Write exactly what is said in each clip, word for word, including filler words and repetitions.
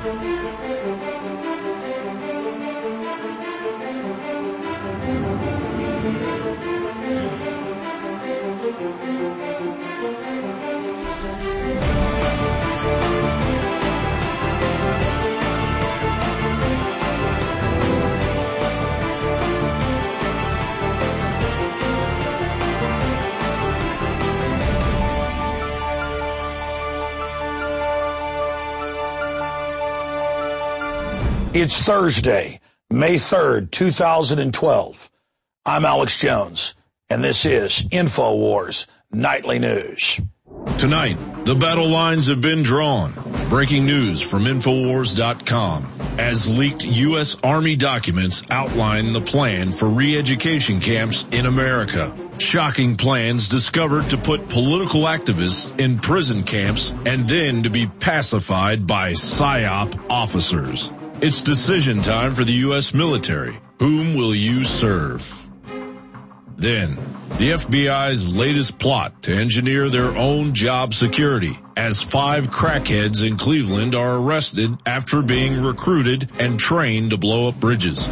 It's Thursday, May third, two thousand twelve. I'm Alex Jones, and this is InfoWars Nightly News. Tonight, the battle lines have been drawn. Breaking news from Infowars dot com. As leaked U S Army documents outline the plan for re-education camps in America. Shocking plans discovered to put political activists in prison camps and then to be pacified by PSYOP officers. It's decision time for the U S military. Whom will you serve? Then, the F B I's latest plot to engineer their own job security, as five crackheads in Cleveland are arrested after being recruited and trained to blow up bridges.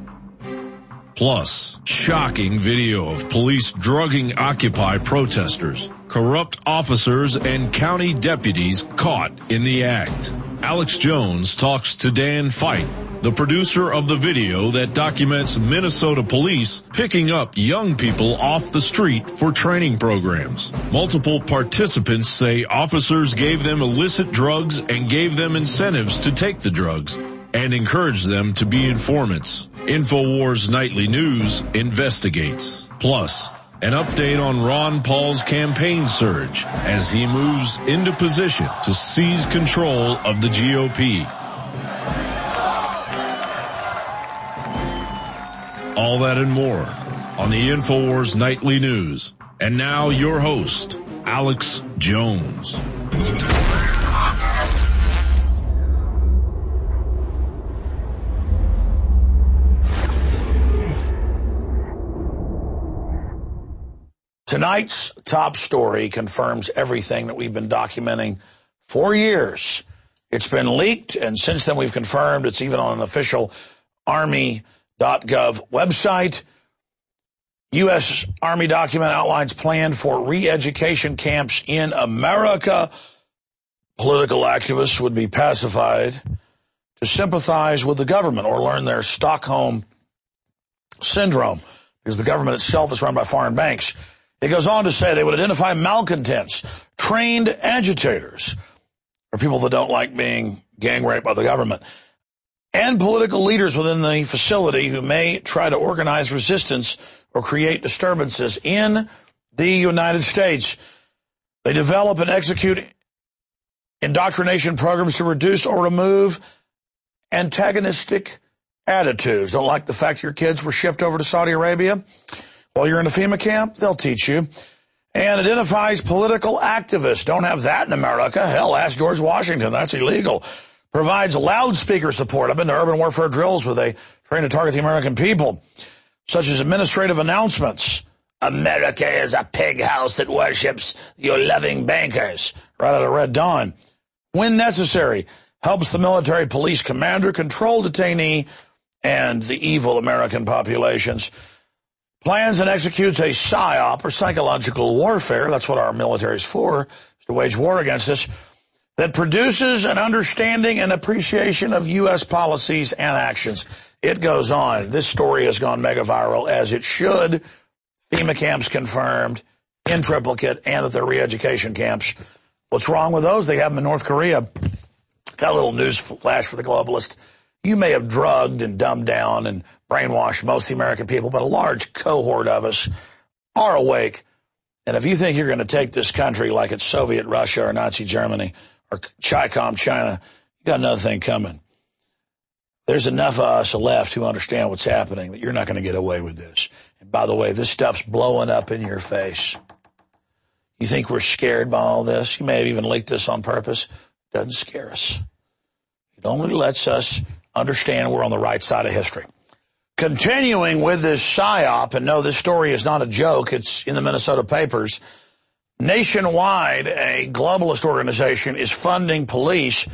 Plus, shocking video of police drugging Occupy protesters, corrupt officers and county deputies caught in the act. Alex Jones talks to Dan Fite, the producer of the video that documents Minnesota police picking up young people off the street for training programs. Multiple participants say officers gave them illicit drugs and gave them incentives to take the drugs and encouraged them to be informants. InfoWars Nightly News investigates. Plus, an update on Ron Paul's campaign surge as he moves into position to seize control of the G O P. All that and more on the InfoWars Nightly News. And now your host, Alex Jones. Tonight's top story confirms everything that we've been documenting for years. It's been leaked, and since then we've confirmed it's even on an official Army dot gov website. U S Army document outlines plan for re-education camps in America. Political activists would be pacified to sympathize with the government or learn their Stockholm syndrome, because the government itself is run by foreign banks. It goes on to say they would identify malcontents, trained agitators, or people that don't like being gang raped by the government, and political leaders within the facility who may try to organize resistance or create disturbances in the United States. They develop and execute indoctrination programs to reduce or remove antagonistic attitudes. Don't like the fact your kids were shipped over to Saudi Arabia? While you're in a FEMA camp, they'll teach you. And identifies political activists. Don't have that in America. Hell, ask George Washington. That's illegal. Provides loudspeaker support. I've been to urban warfare drills where they train to target the American people, such as administrative announcements. America is a pig house that worships your loving bankers. Right out of Red Dawn. When necessary, helps the military police commander control detainee and the evil American populations. Plans and executes a PSYOP, or psychological warfare, that's what our military is for, is to wage war against us, that produces an understanding and appreciation of U S policies and actions. It goes on. This story has gone mega viral, as it should. FEMA camps confirmed, in triplicate, and that they're re-education camps. What's wrong with those? They have them in North Korea. Got a little news flash for the globalist. You may have drugged and dumbed down and brainwashed most of the American people, but a large cohort of us are awake. And if you think you're going to take this country like it's Soviet Russia or Nazi Germany or Chi-Com China, you got another thing coming. There's enough of us left who understand what's happening that you're not going to get away with this. And by the way, this stuff's blowing up in your face. You think we're scared by all this? You may have even leaked this on purpose. It doesn't scare us. It only lets us understand we're on the right side of history. Continuing with this PSYOP, and no, this story is not a joke. It's in the Minnesota papers. Nationwide, a globalist organization is funding police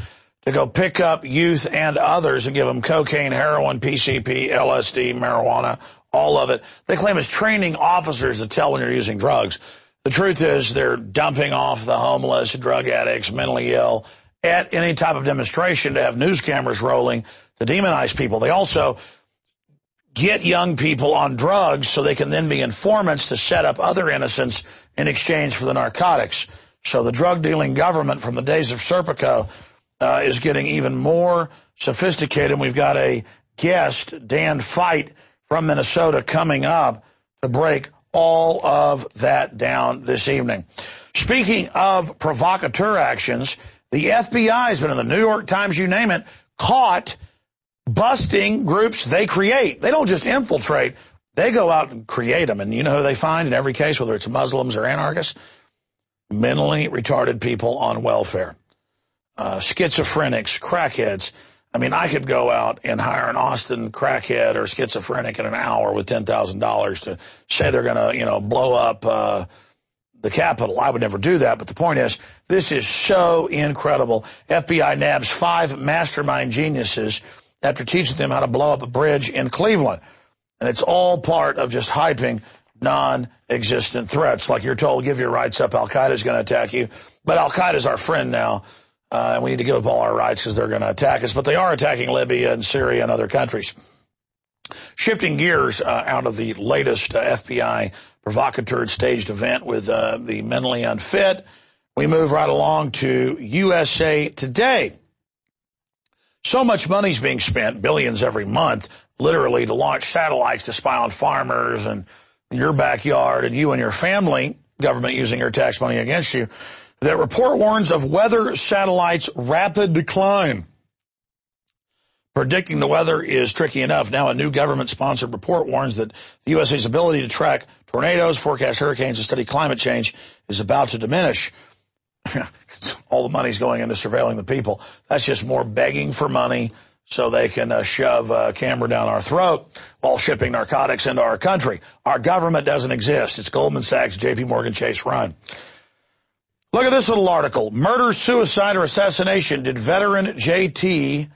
to go pick up youth and others and give them cocaine, heroin, P C P, L S D, marijuana, all of it. They claim it's training officers to tell when you're using drugs. The truth is they're dumping off the homeless, drug addicts, mentally ill at any type of demonstration to have news cameras rolling to demonize people. They also get young people on drugs so they can then be informants to set up other innocents in exchange for the narcotics. So the drug-dealing government from the days of Serpico uh, is getting even more sophisticated. We've got a guest, Dan Fite from Minnesota, coming up to break all of that down this evening. Speaking of provocateur actions, the F B I has been in the New York Times, you name it, caught busting groups they create. They don't just infiltrate. They go out and create them. And you know who they find in every case, whether it's Muslims or anarchists? Mentally retarded people on welfare. Uh, schizophrenics, crackheads. I mean, I could go out and hire an Austin crackhead or schizophrenic in an hour with ten thousand dollars to say they're going to, you know, blow up uh, the Capitol. I would never do that. But the point is, this is so incredible. F B I nabs five mastermind geniuses after teaching them how to blow up a bridge in Cleveland. And it's all part of just hyping non-existent threats. Like you're told, give your rights up, Al-Qaeda is going to attack you. But Al-Qaeda is our friend now. Uh, and we need to give up all our rights because they're going to attack us. But they are attacking Libya and Syria and other countries. Shifting gears uh, out of the latest uh, F B I provocateur staged event with uh, the mentally unfit, we move right along to U S A Today. So much money's being spent, billions every month, literally to launch satellites to spy on farmers and your backyard and you and your family, government using your tax money against you. That report warns of weather satellites' rapid decline. Predicting the weather is tricky enough. Now a new government-sponsored report warns that the U S A's ability to track tornadoes, forecast hurricanes, and study climate change is about to diminish. All the money's going into surveilling the people. That's just more begging for money so they can uh, shove a camera down our throat while shipping narcotics into our country. Our government doesn't exist. It's Goldman Sachs, J P Morgan Chase run. Look at this little article. Murder, suicide, or assassination. Did veteran J T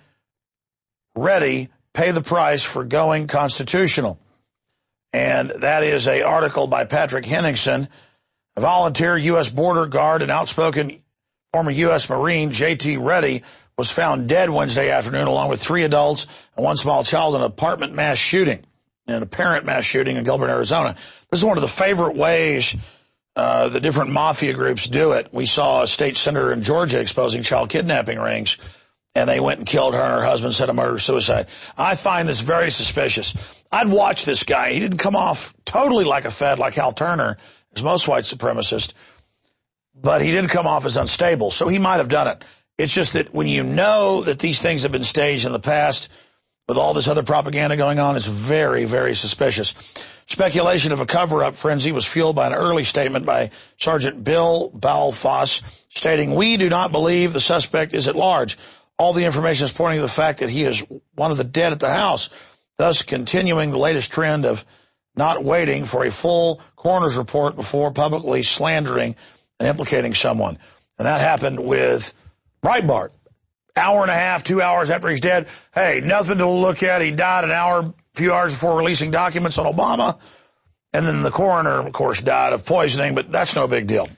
Reddy pay the price for going constitutional? And that is an article by Patrick Henningsen, a volunteer U S border guard and outspoken former U S Marine. J T Reddy was found dead Wednesday afternoon along with three adults and one small child in an apartment mass shooting, an apparent mass shooting in Gilbert, Arizona. This is one of the favorite ways Uh, the different mafia groups do it. We saw a state senator in Georgia exposing child kidnapping rings, and they went and killed her and her husband, said a murder-suicide. I find this very suspicious. I'd watch this guy. He didn't come off totally like a Fed, like Hal Turner, as most white supremacists, but he didn't come off as unstable, so he might have done it. It's just that when you know that these things have been staged in the past with all this other propaganda going on, it's very, very suspicious. Speculation of a cover-up frenzy was fueled by an early statement by Sergeant Bill Balfoss stating, "We do not believe the suspect is at large. All the information is pointing to the fact that he is one of the dead at the house," thus continuing the latest trend of not waiting for a full coroner's report before publicly slandering and implicating someone. And that happened with Breitbart. Hour and a half, two hours after he's dead. Hey, nothing to look at. He died an hour, few hours before releasing documents on Obama. And then the coroner, of course, died of poisoning, but that's no big deal.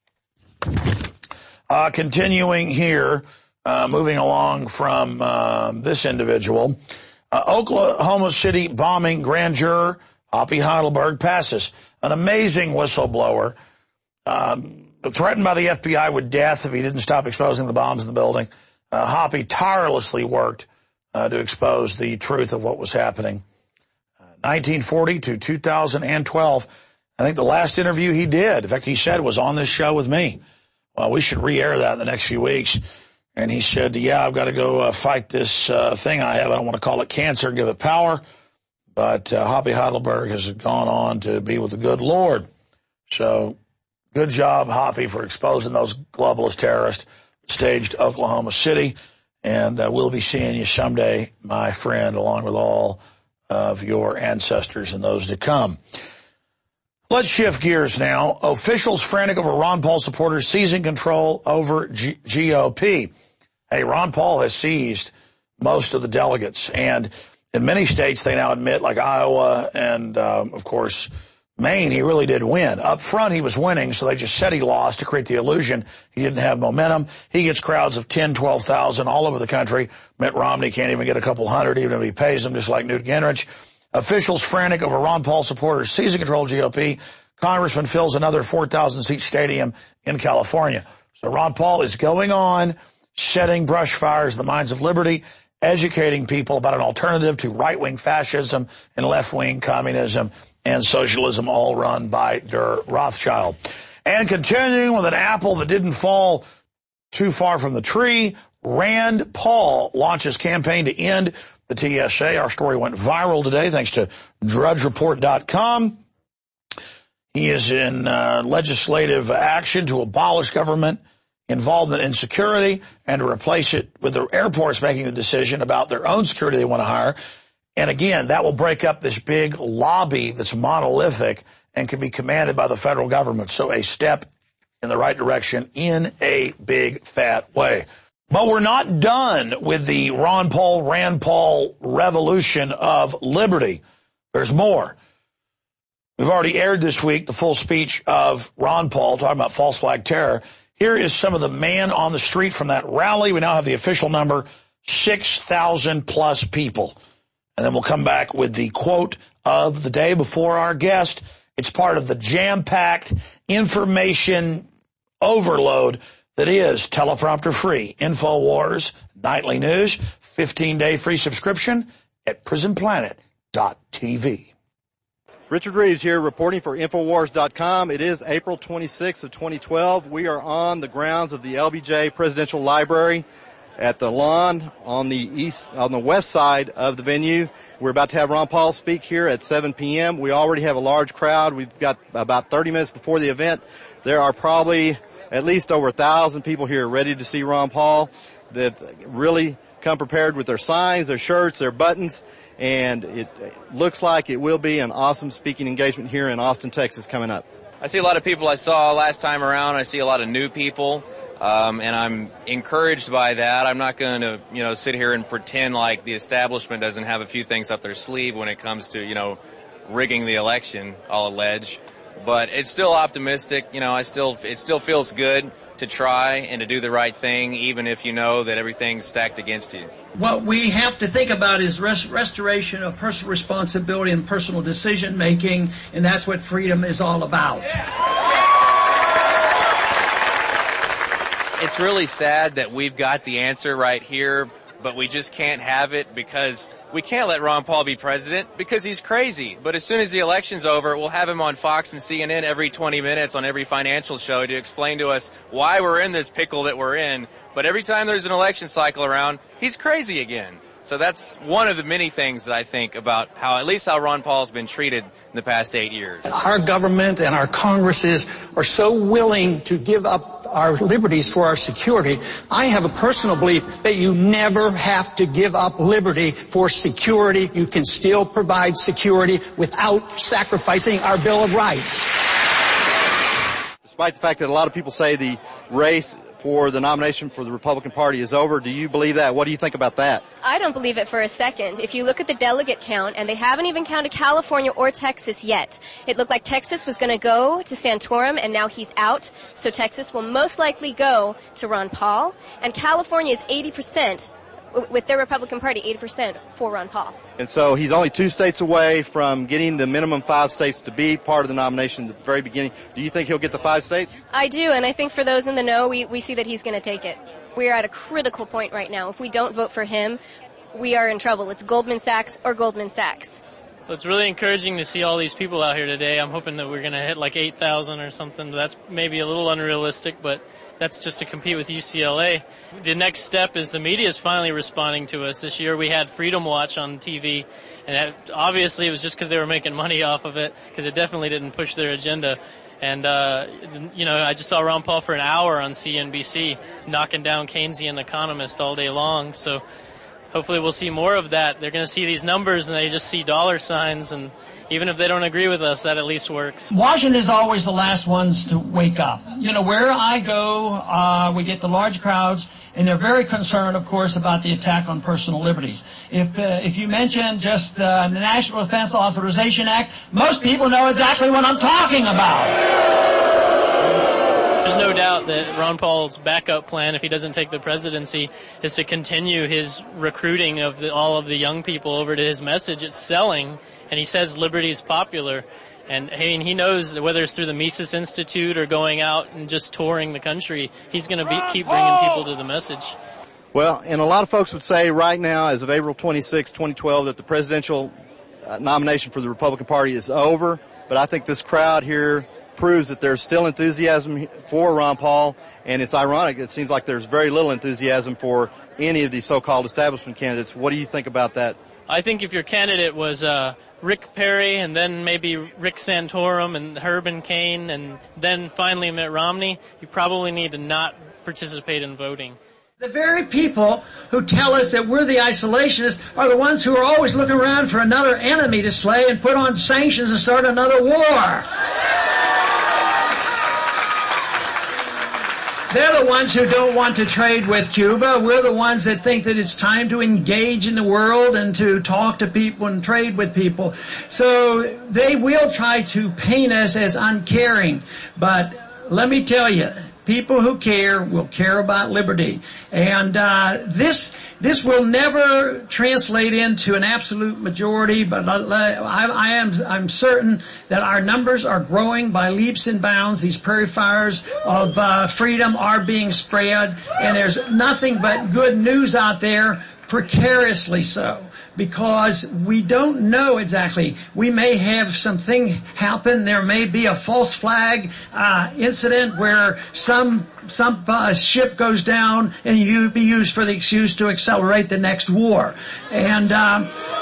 Uh, continuing here, uh, moving along from uh, this individual. Uh, Oklahoma City bombing grand juror Hoppy Heidelberg passes. An amazing whistleblower, um, threatened by the F B I with death if he didn't stop exposing the bombs in the building. Uh, Hoppy tirelessly worked uh, to expose the truth of what was happening. Uh, nineteen forty to two thousand twelve, I think the last interview he did, in fact, he said was on this show with me. Well, we should re-air that in the next few weeks. And he said, yeah, I've got to go uh, fight this uh, thing I have. I don't want to call it cancer and give it power. But uh, Hoppy Heidelberg has gone on to be with the good Lord. So good job, Hoppy, for exposing those globalist terrorists. Staged Oklahoma City, and uh, we'll be seeing you someday, my friend, along with all of your ancestors and those to come. Let's shift gears now. Officials frantic over Ron Paul supporters seizing control over G- GOP. Hey, Ron Paul has seized most of the delegates, and in many states they now admit, like Iowa and, um, of course, Maine, he really did win. Up front, he was winning, so they just said he lost to create the illusion he didn't have momentum. He gets crowds of ten, twelve thousand all over the country. Mitt Romney can't even get a couple hundred, even if he pays them, just like Newt Gingrich. Officials frantic over Ron Paul supporters seizing control of G O P. Congressman fills another four thousand seat stadium in California. So Ron Paul is going on, setting brush fires in the minds of liberty, educating people about an alternative to right-wing fascism and left-wing communism and socialism, all run by Der Rothschild. And continuing with an apple that didn't fall too far from the tree, Rand Paul launches campaign to end the T S A. Our story went viral today thanks to Drudge Report dot com. He is in uh, legislative action to abolish government involvement in security and to replace it with the airports making the decision about their own security they want to hire. And again, that will break up this big lobby that's monolithic and can be commanded by the federal government. So a step in the right direction in a big, fat way. But we're not done with the Ron Paul, Rand Paul revolution of liberty. There's more. We've already aired this week the full speech of Ron Paul talking about false flag terror. Here is some of the man on the street from that rally. We now have the official number, six thousand plus people. And then we'll come back with the quote of the day before our guest. It's part of the jam-packed information overload that is teleprompter-free InfoWars Nightly News. fifteen-day free subscription at prison planet dot t v. Richard Reeves here reporting for InfoWars dot com. It is April twenty-sixth of twenty twelve. We are on the grounds of the L B J Presidential Library at the lawn on the east, on the west side of the venue. We're about to have Ron Paul speak here at seven p.m. We already have a large crowd. We've got about thirty minutes before the event. There are probably at least over a thousand people here ready to see Ron Paul. They've really come prepared with their signs, their shirts, their buttons, and it looks like it will be an awesome speaking engagement here in Austin, Texas coming up. I see a lot of people I saw last time around. I see a lot of new people. Um, and I'm encouraged by that. I'm not going to, you know, sit here and pretend like the establishment doesn't have a few things up their sleeve when it comes to, you know, rigging the election, I'll allege. But it's still optimistic. You know, I still, it still feels good to try and to do the right thing, even if you know that everything's stacked against you. What we have to think about is res- restoration of personal responsibility and personal decision making, and that's what freedom is all about. It's really sad that we've got the answer right here, but we just can't have it because we can't let Ron Paul be president because he's crazy. But as soon as the election's over, we'll have him on Fox and C N N every twenty minutes on every financial show to explain to us why we're in this pickle that we're in. But every time there's an election cycle around, he's crazy again. So that's one of the many things that I think about how, at least how Ron Paul's been treated in the past eight years. Our government and our Congresses are so willing to give up our liberties for our security. I have a personal belief that you never have to give up liberty for security. You can still provide security without sacrificing our Bill of Rights. Despite the fact that a lot of people say the race for the nomination for the Republican Party is over, do you believe that? What do you think about that? I don't believe it for a second. If you look at the delegate count, and they haven't even counted California or Texas yet, it looked like Texas was going to go to Santorum, and now he's out. So Texas will most likely go to Ron Paul. And California is eighty percent, with their Republican Party, eighty percent for Ron Paul. And so he's only two states away from getting the minimum five states to be part of the nomination at the very beginning. Do you think he'll get the five states? I do, and I think for those in the know, we, we see that he's going to take it. We are at a critical point right now. If we don't vote for him, we are in trouble. It's Goldman Sachs or Goldman Sachs. Well, it's really encouraging to see all these people out here today. I'm hoping that we're going to hit like eight thousand or something. That's maybe a little unrealistic, but that's just to compete with U C L A. The next step is the media is finally responding to us. This year we had Freedom Watch on T V, and that, obviously it was just because they were making money off of it, because it definitely didn't push their agenda. And, uh, you know, I just saw Ron Paul for an hour on C N B C knocking down Keynesian economists all day long. So hopefully we'll see more of that. They're going to see these numbers and they just see dollar signs, and even if they don't agree with us, that at least works. Washington is always the last ones to wake up. You know, where I go, uh, we get the large crowds, and they're very concerned, of course, about the attack on personal liberties. If uh, if you mention just uh, the National Defense Authorization Act, most people know exactly what I'm talking about. There's no doubt that Ron Paul's backup plan, if he doesn't take the presidency, is to continue his recruiting of the, all of the young people over to his message. It's selling, and he says liberty is popular. And I mean, he knows that whether it's through the Mises Institute or going out and just touring the country, he's going to be, keep bringing people to the message. Well, and a lot of folks would say right now, as of April twenty-sixth, twenty twelve, that the presidential uh, nomination for the Republican Party is over. But I think this crowd here proves that there's still enthusiasm for Ron Paul, and it's ironic. It seems like there's very little enthusiasm for any of these so-called establishment candidates. What do you think about that? I think if your candidate was uh, Rick Perry and then maybe Rick Santorum and Herman Cain and then finally Mitt Romney, you probably need to not participate in voting. The very people who tell us that we're the isolationists are the ones who are always looking around for another enemy to slay and put on sanctions and start another war. They're the ones who don't want to trade with Cuba. We're the ones that think that it's time to engage in the world and to talk to people and trade with people. So they will try to paint us as uncaring. But let me tell you, people who care will care about liberty. And uh, this this will never translate into an absolute majority, but I, I am I'm certain that our numbers are growing by leaps and bounds. These prairie fires of uh, freedom are being spread, and there's nothing but good news out there, precariously so. Because we don't know exactly. We may have something happen. There may be a false flag uh, incident where some some uh, ship goes down and you be used for the excuse to accelerate the next war. And um,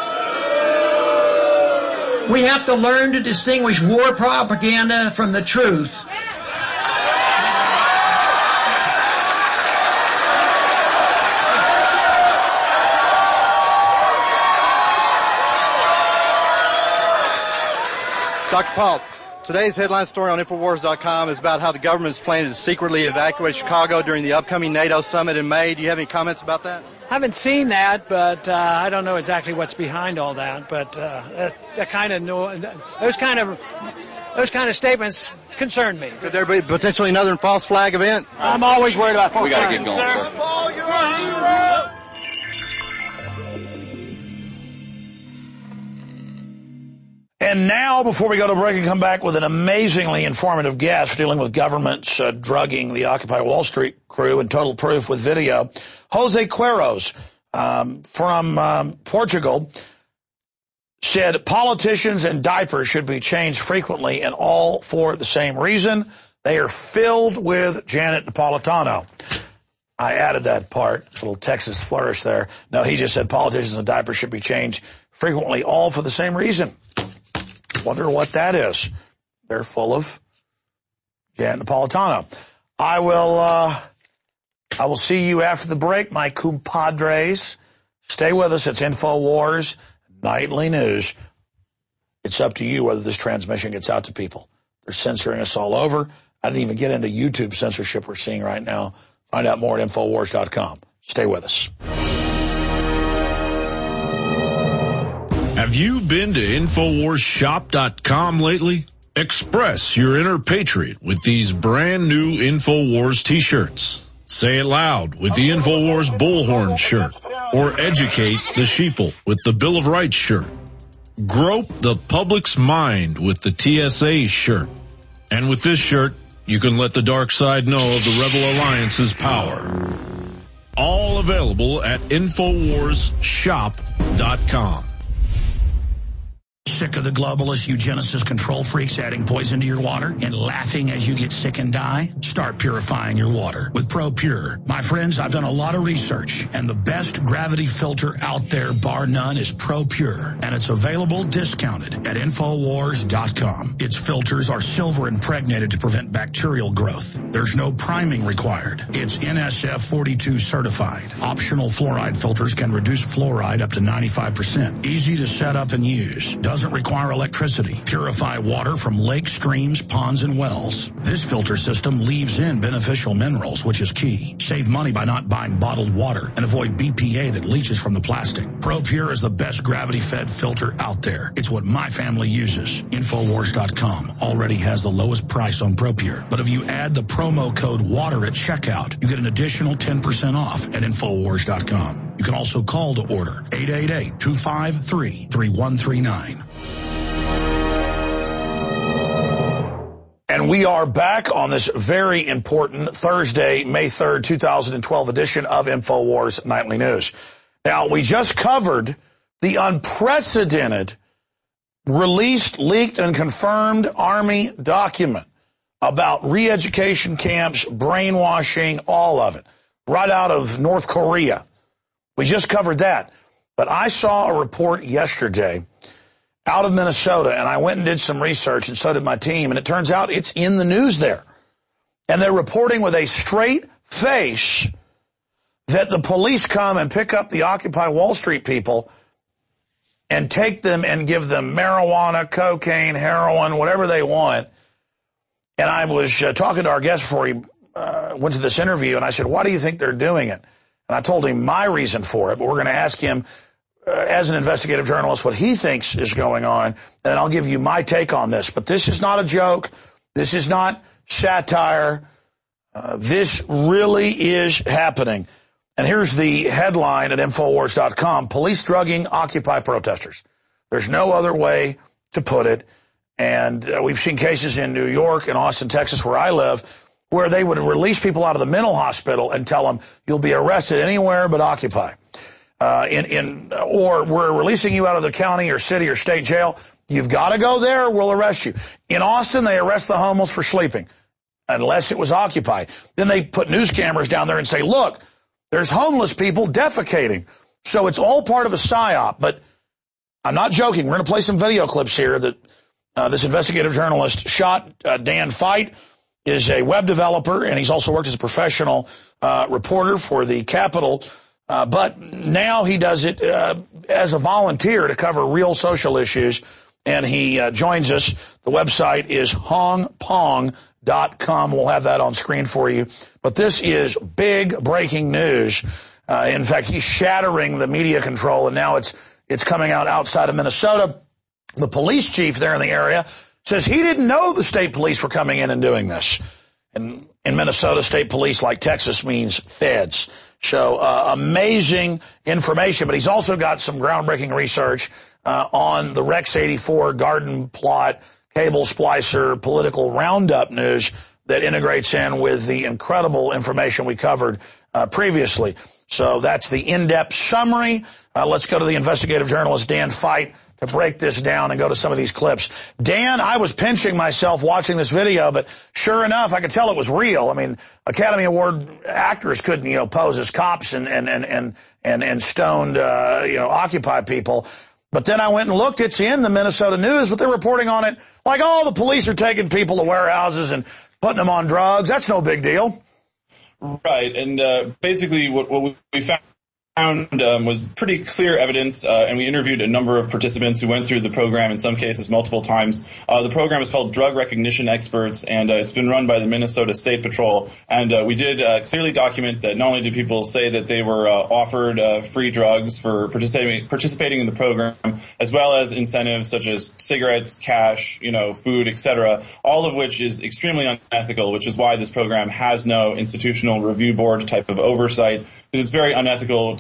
we have to learn to distinguish war propaganda from the truth. Doctor Paul, today's headline story on Infowars dot com is about how the government is planning to secretly evacuate Chicago during the upcoming NATO summit in May. Do you have any comments about that? I haven't seen that, but uh, I don't know exactly what's behind all that. But uh, that, that kind of no, those kind of those kind of statements concern me. Could there be potentially another false flag event? I'm always worried about false We got to flags. get going, sir. Paul, you're a hero! And now, before we go to break and come back with an amazingly informative guest dealing with governments uh, drugging the Occupy Wall Street crew and total proof with video, Jose Queiroz um, from um, Portugal said politicians and diapers should be changed frequently, and all for the same reason. They are filled with Janet Napolitano. I added that part, a little Texas flourish there. No, he just said politicians and diapers should be changed frequently, all for the same reason. Wonder what that is. They're full of Janet Napolitano. I will, uh, I will see you after the break, my compadres. Stay with us. It's InfoWars Nightly News. It's up to you whether this transmission gets out to people. They're censoring us all over. I didn't even get into YouTube censorship we're seeing right now. Find out more at Infowars dot com. Stay with us. Have you been to Infowars Shop dot com lately? Express your inner patriot with these brand new InfoWars t-shirts. Say it loud with the InfoWars Bullhorn shirt, or educate the sheeple with the Bill of Rights shirt. Grope the public's mind with the T S A shirt. And with this shirt, you can let the dark side know of the Rebel Alliance's power. All available at Infowars Shop dot com. Sick of the globalist eugenicist control freaks adding poison to your water and laughing as you get sick and die? Start purifying your water with ProPure. My friends, I've done a lot of research, and the best gravity filter out there, bar none, is ProPure, and it's available discounted at Infowars dot com. Its filters are silver impregnated to prevent bacterial growth. There's no priming required. It's N S F forty-two certified. Optional fluoride filters can reduce fluoride up to ninety-five percent. Easy to set up and use. Doesn't require electricity. Purify water from lakes, streams, ponds, and wells. This filter system leaves in beneficial minerals, which is key. Save money by not buying bottled water and avoid B P A that leaches from the plastic. ProPure is the best gravity-fed filter out there. It's what my family uses. Infowars dot com already has the lowest price on ProPure. But if you add the promo code WATER at checkout, you get an additional ten percent off at Infowars dot com. You can also call to order eight eight eight, two five three, three one three nine. And we are back on this very important Thursday, May third, two thousand twelve edition of InfoWars Nightly News. Now, we just covered the unprecedented released, leaked, and confirmed Army document about re-education camps, brainwashing, all of it, right out of North Korea. We just covered that. But I saw a report yesterday out of Minnesota, and I went and did some research, and so did my team, and it turns out it's in the news there. And they're reporting with a straight face that the police come and pick up the Occupy Wall Street people and take them and give them marijuana, cocaine, heroin, whatever they want. And I was uh, talking to our guest before he uh, went to this interview, and I said, why do you think they're doing it? And I told him my reason for it, but we're going to ask him, uh, as an investigative journalist, what he thinks is going on, and I'll give you my take on this. But this is not a joke. This is not satire. Uh, this really is happening. And here's the headline at Infowars dot com, police drugging Occupy protesters. There's no other way to put it. And uh, we've seen cases in New York and Austin, Texas, where I live, where they would release people out of the mental hospital and tell them, you'll be arrested anywhere but Occupy. Uh, in, in, or we're releasing you out of the county or city or state jail. You've got to go there or we'll arrest you. In Austin, they arrest the homeless for sleeping, unless it was Occupy. Then they put news cameras down there and say, look, there's homeless people defecating. So it's all part of a psyop. But I'm not joking. We're going to play some video clips here that uh, this investigative journalist shot. Uh, Dan Fite is a web developer, and he's also worked as a professional uh, reporter for the Capitol. Uh, but now he does it uh, as a volunteer to cover real social issues, and he uh, joins us. The website is hong pong dot com. We'll have that on screen for you. But this is big breaking news. Uh, in fact, he's shattering the media control, and now it's it's coming out outside of Minnesota. The police chief there in the area says he didn't know the state police were coming in and doing this. And in Minnesota, state police, like Texas, means feds. So uh, amazing information. But he's also got some groundbreaking research uh, on the Rex eighty-four garden plot, cable splicer, political roundup news that integrates in with the incredible information we covered uh, previously. So that's the in-depth summary. Uh, let's go to the investigative journalist, Dan Fite, to break this down and go to some of these clips. Dan, I was pinching myself watching this video, but sure enough, I could tell it was real. I mean, Academy Award actors couldn't, you know, pose as cops and, and, and, and, and, and stoned, uh, you know, Occupy people. But then I went and looked. It's in the Minnesota News, but they're reporting on it like, oh, the police are taking people to warehouses and putting them on drugs. That's no big deal. Right. And uh, basically what, what we found found um, was pretty clear evidence, uh, and we interviewed a number of participants who went through the program, in some cases multiple times. Uh, the program is called Drug Recognition Experts, and uh, it's been run by the Minnesota State Patrol. And uh, we did uh, clearly document that not only did people say that they were uh, offered uh, free drugs for participating participating in the program, as well as incentives such as cigarettes, cash, you know, food, et cetera, all of which is extremely unethical, which is why this program has no institutional review board type of oversight, because it's very unethical to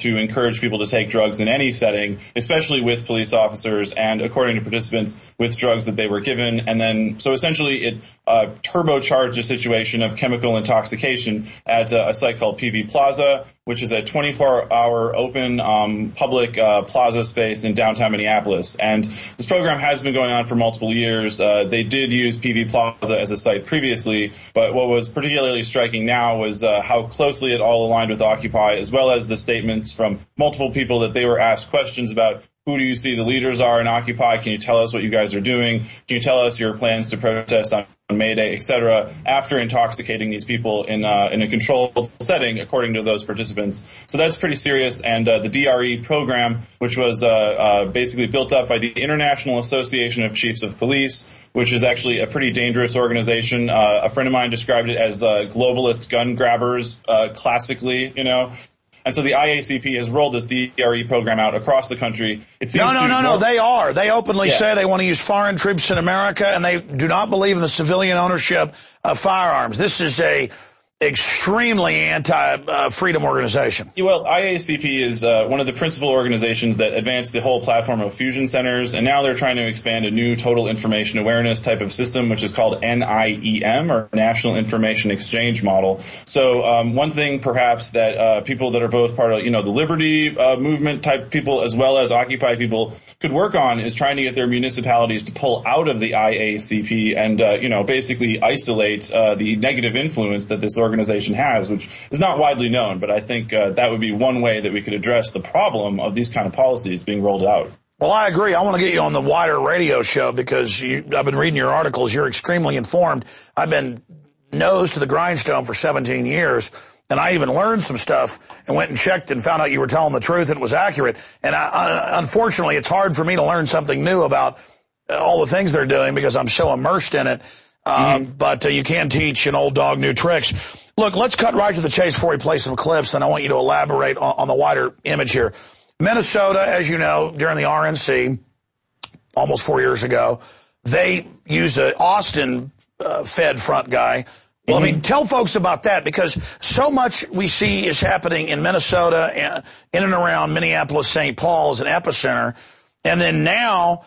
to encourage people to take drugs in any setting, especially with police officers and, according to participants, with drugs that they were given. And then, so essentially it uh, turbocharged a situation of chemical intoxication at uh, a site called P V Plaza, which is a twenty-four hour open um, public uh, plaza space in downtown Minneapolis. And this program has been going on for multiple years. Uh, they did use P V Plaza as a site previously, but what was particularly striking now was uh, how closely it all aligned with Occupy, as well as the statements from multiple people that they were asked questions about. Who do you see the leaders are in Occupy? Can you tell us what you guys are doing? Can you tell us your plans to protest on May Day, et cetera, after intoxicating these people in uh, in a controlled setting, according to those participants? So that's pretty serious. And uh, the D R E program, which was uh, uh, basically built up by the International Association of Chiefs of Police, which is actually a pretty dangerous organization. Uh, a friend of mine described it as uh, globalist gun grabbers, uh, classically, you know. And so the I A C P has rolled this D R E program out across the country. It seems no, no, to no, more- no. They are. They openly yeah. say they want to use foreign troops in America, and they do not believe in the civilian ownership of firearms. This is a extremely anti-freedom uh, organization. Well, I A C P is uh, one of the principal organizations that advanced the whole platform of fusion centers, and now they're trying to expand a new total information awareness type of system, which is called N I E M, or National Information Exchange Model. So um, one thing perhaps that uh, people that are both part of, you know, the Liberty uh, movement type people as well as Occupy people could work on is trying to get their municipalities to pull out of the I A C P and, uh, you know, basically isolate uh, the negative influence that this organization has, which is not widely known, but I think uh, that would be one way that we could address the problem of these kind of policies being rolled out. Well, I agree. I want to get you on the wider radio show because you, I've been reading your articles. You're extremely informed. I've been nose to the grindstone for seventeen years, and I even learned some stuff and went and checked and found out you were telling the truth and it was accurate. And I, I, unfortunately, it's hard for me to learn something new about all the things they're doing because I'm so immersed in it. Um, mm-hmm. But uh, you can teach an old dog new tricks. Look, let's cut right to the chase before we play some clips, and I want you to elaborate on, on the wider image here. Minnesota, as you know, during the R N C, almost four years ago, they used an Austin uh, Fed front guy. Well, mm-hmm. I mean, tell folks about that because so much we see is happening in Minnesota and in and around Minneapolis, Saint Paul as an epicenter, and then now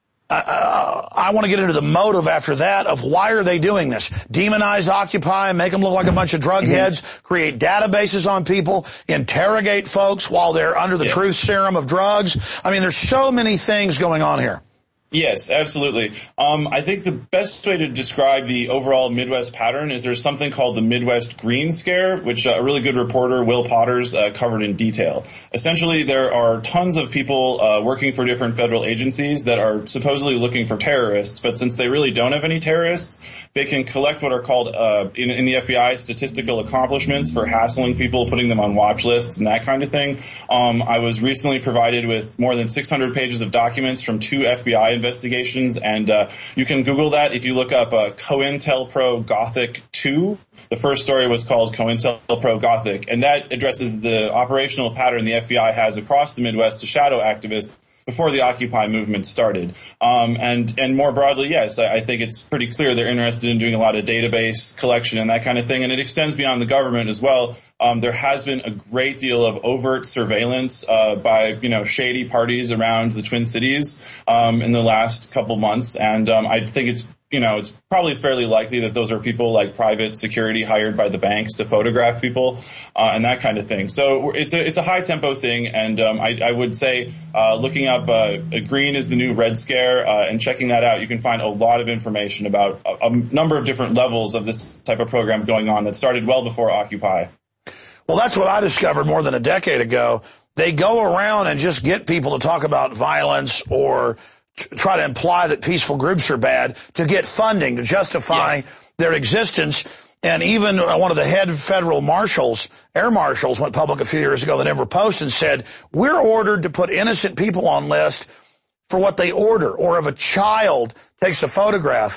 Uh, I want to get into the motive after that of why are they doing this? Demonize Occupy, make them look like a bunch of drug mm-hmm. heads, create databases on people, interrogate folks while they're under the yes. truth serum of drugs. I mean, there's so many things going on here. Yes, absolutely. Um, I think the best way to describe the overall Midwest pattern is there's something called the Midwest Green Scare, which uh, a really good reporter, Will Potters, uh, covered in detail. Essentially, there are tons of people uh, working for different federal agencies that are supposedly looking for terrorists, but since they really don't have any terrorists, they can collect what are called, uh, in, in the F B I, statistical accomplishments for hassling people, putting them on watch lists and that kind of thing. Um, I was recently provided with more than six hundred pages of documents from two F B I investigations, and uh, you can Google that if you look up uh, COINTELPRO Gothic two. The first story was called COINTELPRO Gothic, and that addresses the operational pattern the F B I has across the Midwest to shadow activists before the Occupy movement started. Um, and, and more broadly, yes, I, I think it's pretty clear they're interested in doing a lot of database collection and that kind of thing, and it extends beyond the government as well. Um, there has been a great deal of overt surveillance uh, by, you know, shady parties around the Twin Cities um, in the last couple months, and um, I think it's You know, it's probably fairly likely that those are people like private security hired by the banks to photograph people uh, and that kind of thing. So it's a it's a high tempo thing, and um, I, I would say uh, looking up uh, green is the new red scare uh, and checking that out, you can find a lot of information about a, a number of different levels of this type of program going on that started well before Occupy. Well, that's what I discovered more than a decade ago. They go around and just get people to talk about violence or try to imply that peaceful groups are bad to get funding, to justify yes. their existence. And even one of the head federal marshals, air marshals, went public a few years ago, the Denver Post, and said, we're ordered to put innocent people on list for what they order, or if a child takes a photograph.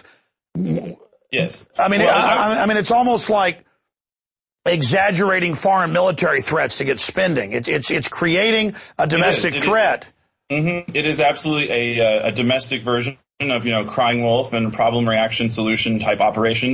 Yes. I mean, well, I, I mean, it's almost like exaggerating foreign military threats to get spending. It's, it's, it's creating a domestic it is, it threat. Is. Mm-hmm. It is absolutely a, a domestic version of, you know, crying wolf and problem reaction solution type operations.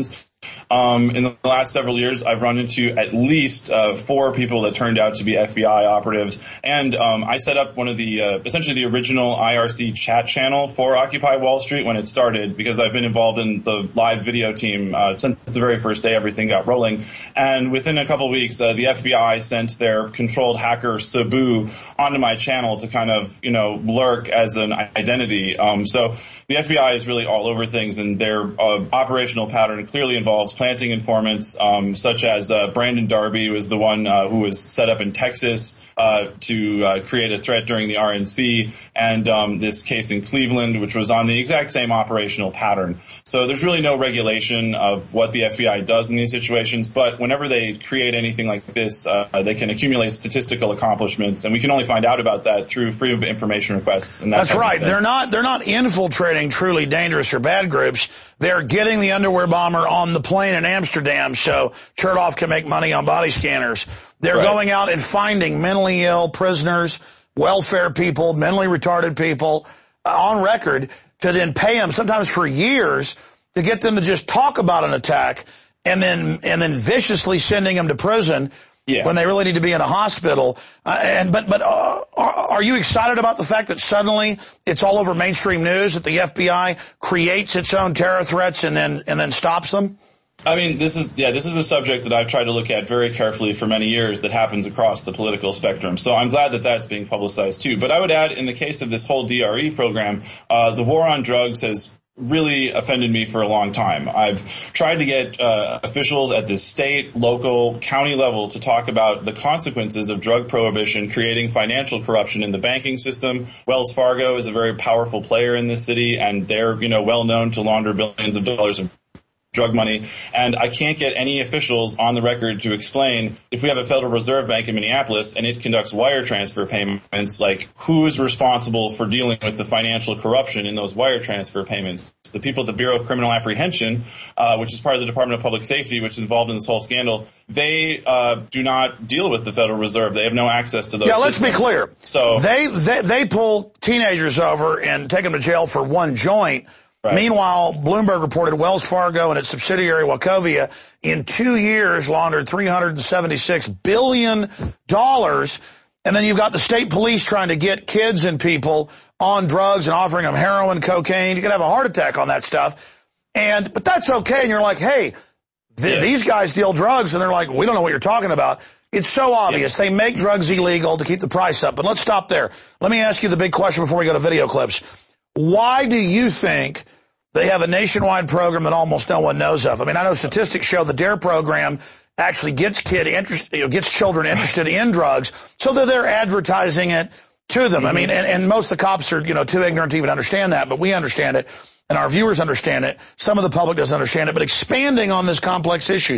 Um, in the last several years, I've run into at least uh, four people that turned out to be F B I operatives. And um, I set up one of the, uh, essentially the original I R C chat channel for Occupy Wall Street when it started, because I've been involved in the live video team uh, since the very first day everything got rolling. And within a couple of weeks, uh, the F B I sent their controlled hacker, Sabu, onto my channel to kind of, you know, lurk as an identity. Um, so the F B I is really all over things, and their uh, operational pattern clearly involves planting informants, um, such as uh, Brandon Darby was the one uh, who was set up in Texas uh, to uh, create a threat during the R N C, and um, this case in Cleveland, which was on the exact same operational pattern. So there's really no regulation of what the F B I does in these situations, but whenever they create anything like this, uh, they can accumulate statistical accomplishments, and we can only find out about that through freedom of information requests. And that That's right. They're not they're not infiltrating truly dangerous or bad groups. They're getting the underwear bomber on the plane in Amsterdam so Chertoff can make money on body scanners. They're right. going out and finding mentally ill prisoners, welfare people, mentally retarded people uh, on record to then pay them sometimes for years to get them to just talk about an attack and then and then viciously sending them to prison. Yeah. When they really need to be in a hospital. Uh, and but but uh, are, are you excited about the fact that suddenly it's all over mainstream news that the F B I creates its own terror threats and then and then stops them? I mean, this is yeah, this is a subject that I've tried to look at very carefully for many years that happens across the political spectrum. So I'm glad that that's being publicized too. But I would add, in the case of this whole D R E program, uh, the war on drugs has really offended me for a long time. I've tried to get uh, officials at the state, local, county level to talk about the consequences of drug prohibition creating financial corruption in the banking system. Wells Fargo is a very powerful player in this city, and they're, you know, well known to launder billions of dollars of drug money, and I can't get any officials on the record to explain, if we have a Federal Reserve Bank in Minneapolis and it conducts wire transfer payments, like, who is responsible for dealing with the financial corruption in those wire transfer payments? The people at the Bureau of Criminal Apprehension, uh, which is part of the Department of Public Safety, which is involved in this whole scandal, they uh, do not deal with the Federal Reserve. They have no access to those Yeah, let's systems. be clear. So they, they, they pull teenagers over and take them to jail for one joint. Right. Meanwhile, Bloomberg reported Wells Fargo and its subsidiary Wachovia in two years laundered three hundred seventy-six billion dollars. And then you've got the state police trying to get kids and people on drugs and offering them heroin, cocaine. You could have a heart attack on that stuff. And, but that's okay. And you're like, hey, th- yeah. these guys deal drugs. And they're like, we don't know what you're talking about. It's so obvious. Yeah. They make drugs illegal to keep the price up. But let's stop there. Let me ask you the big question before we go to video clips. Why do you think they have a nationwide program that almost no one knows of? I mean, I know statistics show the DARE program actually gets kid interest, you know, gets children interested in drugs, so that they're advertising it to them. Mm-hmm. I mean, and, and most of the cops are, you know, too ignorant to even understand that, but we understand it, and our viewers understand it. Some of the public doesn't understand it, but expanding on this complex issue,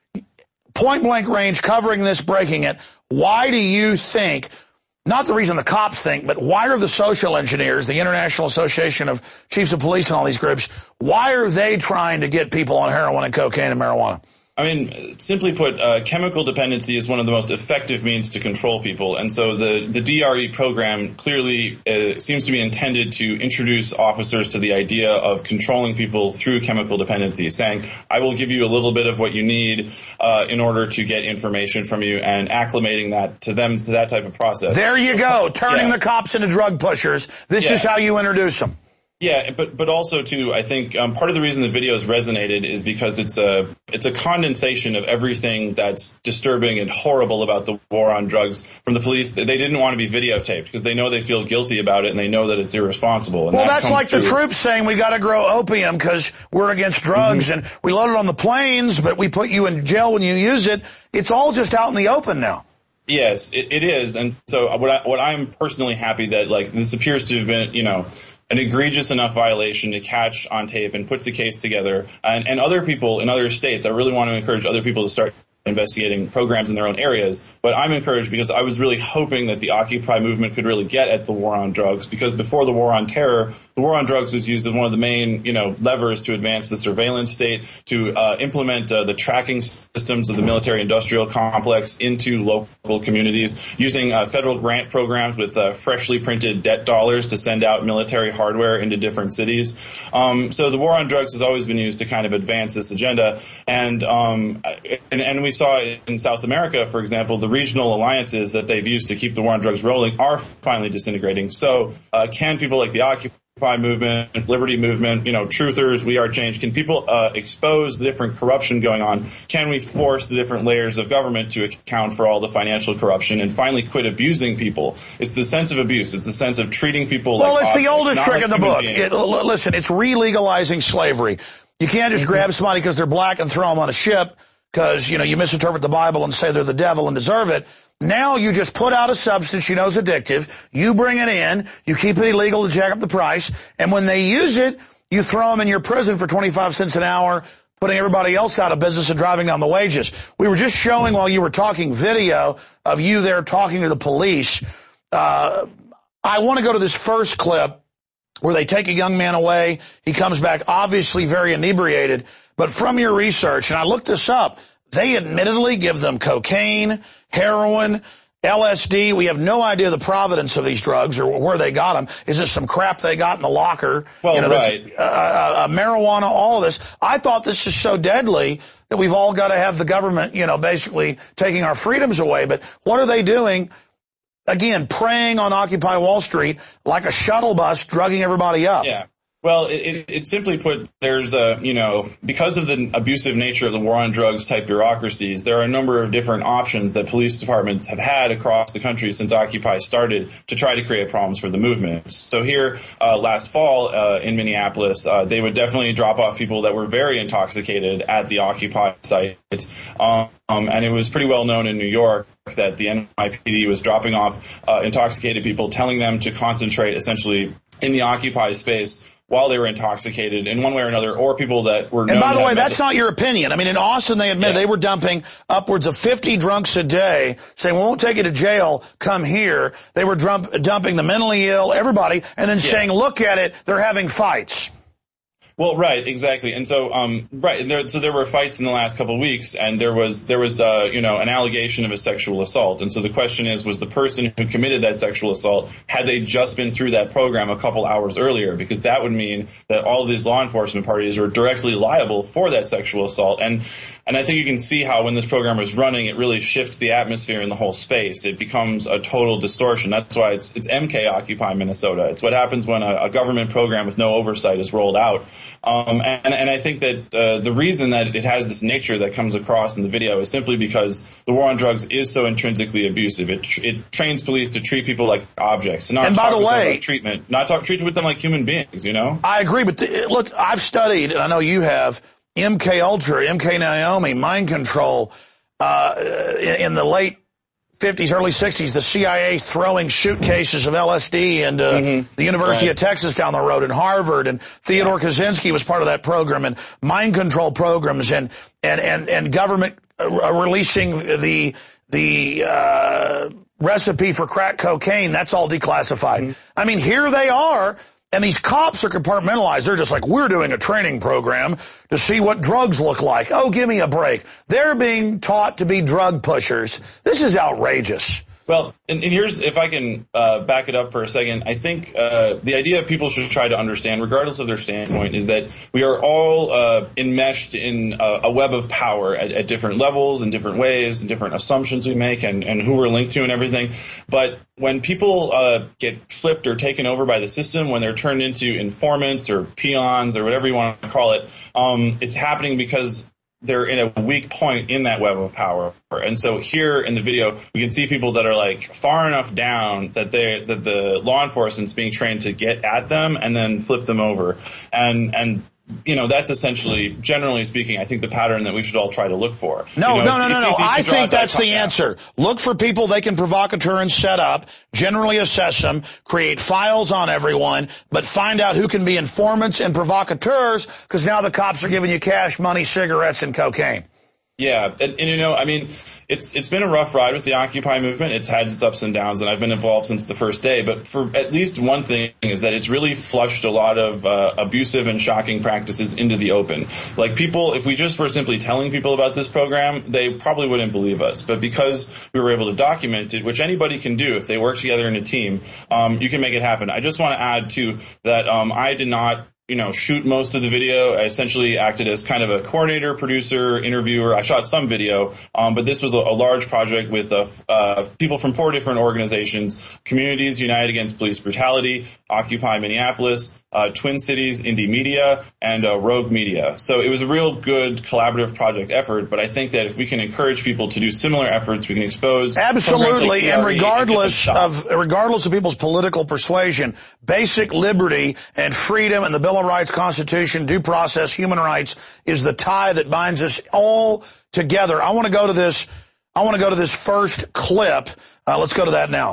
point blank range, covering this, breaking it, why do you think, not the reason the cops think, but why are the social engineers, the International Association of Chiefs of Police and all these groups, why are they trying to get people on heroin and cocaine and marijuana? I mean, simply put, uh, chemical dependency is one of the most effective means to control people. And so the, the D R E program clearly uh, seems to be intended to introduce officers to the idea of controlling people through chemical dependency, saying, I will give you a little bit of what you need uh, in order to get information from you, and acclimating that to them, to that type of process. There you go, turning yeah. the cops into drug pushers. This yeah. is how you introduce them. Yeah, but but also too, I think um, part of the reason the videos resonated is because it's a it's a condensation of everything that's disturbing and horrible about the war on drugs from the police. They didn't want to be videotaped because they know they feel guilty about it and they know that it's irresponsible. And well, that that's like through. the troops saying we got to grow opium because we're against drugs, mm-hmm. and we load it on the planes, but we put you in jail when you use it. It's all just out in the open now. Yes, it, it is, and so what I, what I'm personally happy that like this appears to have been, you know, an egregious enough violation to catch on tape and put the case together. And, and other people in other states, I really want to encourage other people to start investigating programs in their own areas. But I'm encouraged because I was really hoping that the Occupy movement could really get at the war on drugs, because before the war on terror, the war on drugs was used as one of the main, you know, levers to advance the surveillance state, to uh, implement uh, the tracking systems of the military-industrial complex into local communities, using uh, federal grant programs with uh, freshly printed debt dollars to send out military hardware into different cities. Um, so the war on drugs has always been used to kind of advance this agenda, and um, and, and we saw in South America, for example, the regional alliances that they've used to keep the war on drugs rolling are finally disintegrating. So uh, can people like the Occupy movement, Liberty movement, you know, Truthers, We Are Change, can people uh, expose the different corruption going on? Can we force the different layers of government to account for all the financial corruption and finally quit abusing people? It's the sense of abuse. It's the sense of treating people well, like it's objects, the oldest trick like in the book. beings. It, l- listen, it's re-legalizing slavery. You can't just grab somebody because they're black and throw them on a ship because, you know, you misinterpret the Bible and say they're the devil and deserve it. Now you just put out a substance you know is addictive. You bring it in. You keep it illegal to jack up the price. And when they use it, you throw them in your prison for twenty-five cents an hour, putting everybody else out of business and driving down the wages. We were just showing while you were talking video of you there talking to the police. Uh, I want to go to this first clip where they take a young man away. He comes back obviously very inebriated. But from your research, and I looked this up, they admittedly give them cocaine, heroin, L S D. We have no idea the provenance of these drugs or where they got them. Is this some crap they got in the locker? Well, you know, right. Uh, uh, marijuana, all of this. I thought this is so deadly that we've all got to have the government, you know, basically taking our freedoms away. But what are they doing? Again, preying on Occupy Wall Street like a shuttle bus, drugging everybody up. Yeah. Well, it, it, it simply put, there's a, you know, because of the abusive nature of the war on drugs type bureaucracies, there are a number of different options that police departments have had across the country since Occupy started to try to create problems for the movement. So here, uh, last fall, uh, in Minneapolis, uh, they would definitely drop off people that were very intoxicated at the Occupy site. Um, and it was pretty well known in New York that the N Y P D was dropping off, uh, intoxicated people, telling them to concentrate essentially in the Occupy space while they were intoxicated in one way or another, or people that were known And by the to way, have that's mental- not your opinion. I mean, in Austin, they admit Yeah. they were dumping upwards of fifty drunks a day, saying, we won't take you to jail, come here. They were dump- dumping the mentally ill, everybody, and then Yeah. saying, look at it, they're having fights. Well, right, exactly. And so, um, right, there, so there were fights in the last couple of weeks, and there was, there was, uh, you know, an allegation of a sexual assault. And so the question is, was the person who committed that sexual assault, had they just been through that program a couple hours earlier? Because that would mean that all of these law enforcement parties were directly liable for that sexual assault. And, and I think you can see how when this program was running, it really shifts the atmosphere in the whole space. It becomes a total distortion. That's why it's, it's M K Occupy Minnesota. It's what happens when a, a government program with no oversight is rolled out. Um, and, and I think that uh, the reason that it has this nature that comes across in the video is simply because the war on drugs is so intrinsically abusive. It tr- it trains police to treat people like objects, and not And by talk the with them way- about treatment, not talk treat with them like human beings. You know, I agree, but the, look, I've studied, and I know you have, M K Ultra, M K Naomi, mind control, uh, in, in the late fifties, early sixties, the C I A throwing suitcases of L S D and uh, Mm-hmm. the University Right. of Texas down the road, and Harvard, and Theodore Kaczynski was part of that program, and mind control programs, and and and, and government uh, releasing the the uh, recipe for crack cocaine. That's all declassified. Mm-hmm. I mean, here they are. And these cops are compartmentalized. They're just like, we're doing a training program to see what drugs look like. Oh, give me a break. They're being taught to be drug pushers. This is outrageous. Well, and, and here's, if I can uh, back it up for a second, I think uh, the idea people should try to understand, regardless of their standpoint, is that we are all uh, enmeshed in a, a web of power at, at different levels and different ways and different assumptions we make and, and who we're linked to and everything. But when people uh, get flipped or taken over by the system, when they're turned into informants or peons or whatever you want to call it, um, it's happening because they're in a weak point in that web of power. And so here in the video, we can see people that are like far enough down that they, that the law enforcement's being trained to get at them and then flip them over. And, and, you know, that's essentially, generally speaking, I think the pattern that we should all try to look for. No, you know, no, it's, no, no, it's no. easy to I draw think that that's the cut down. answer. Look for people they can provocateur and set up, generally assess them, create files on everyone, but find out who can be informants and provocateurs, because now the cops are giving you cash, money, cigarettes, and cocaine. Yeah, and, and you know, I mean, it's it's been a rough ride with the Occupy movement. It's had its ups and downs, and I've been involved since the first day. But for at least one thing is that it's really flushed a lot of uh, abusive and shocking practices into the open. Like people, if we just were simply telling people about this program, they probably wouldn't believe us. But because we were able to document it, which anybody can do if they work together in a team, um, you can make it happen. I just want to add too that um, I did not. you know, shoot most of the video. I essentially acted as kind of a coordinator, producer, interviewer. I shot some video, um, but this was a, a large project with uh, uh, people from four different organizations: Communities United Against Police Brutality, Occupy Minneapolis, uh, Twin Cities Indie Media, and uh, Rogue Media. So it was a real good collaborative project effort, but I think that if we can encourage people to do similar efforts, we can expose... Absolutely, like and regardless of regardless of people's political persuasion, basic liberty and freedom and the Bill of Rights, Constitution, due process, human rights is the tie that binds us all together. I want to go to this, I want to go to this first clip. Uh, let's go to that now.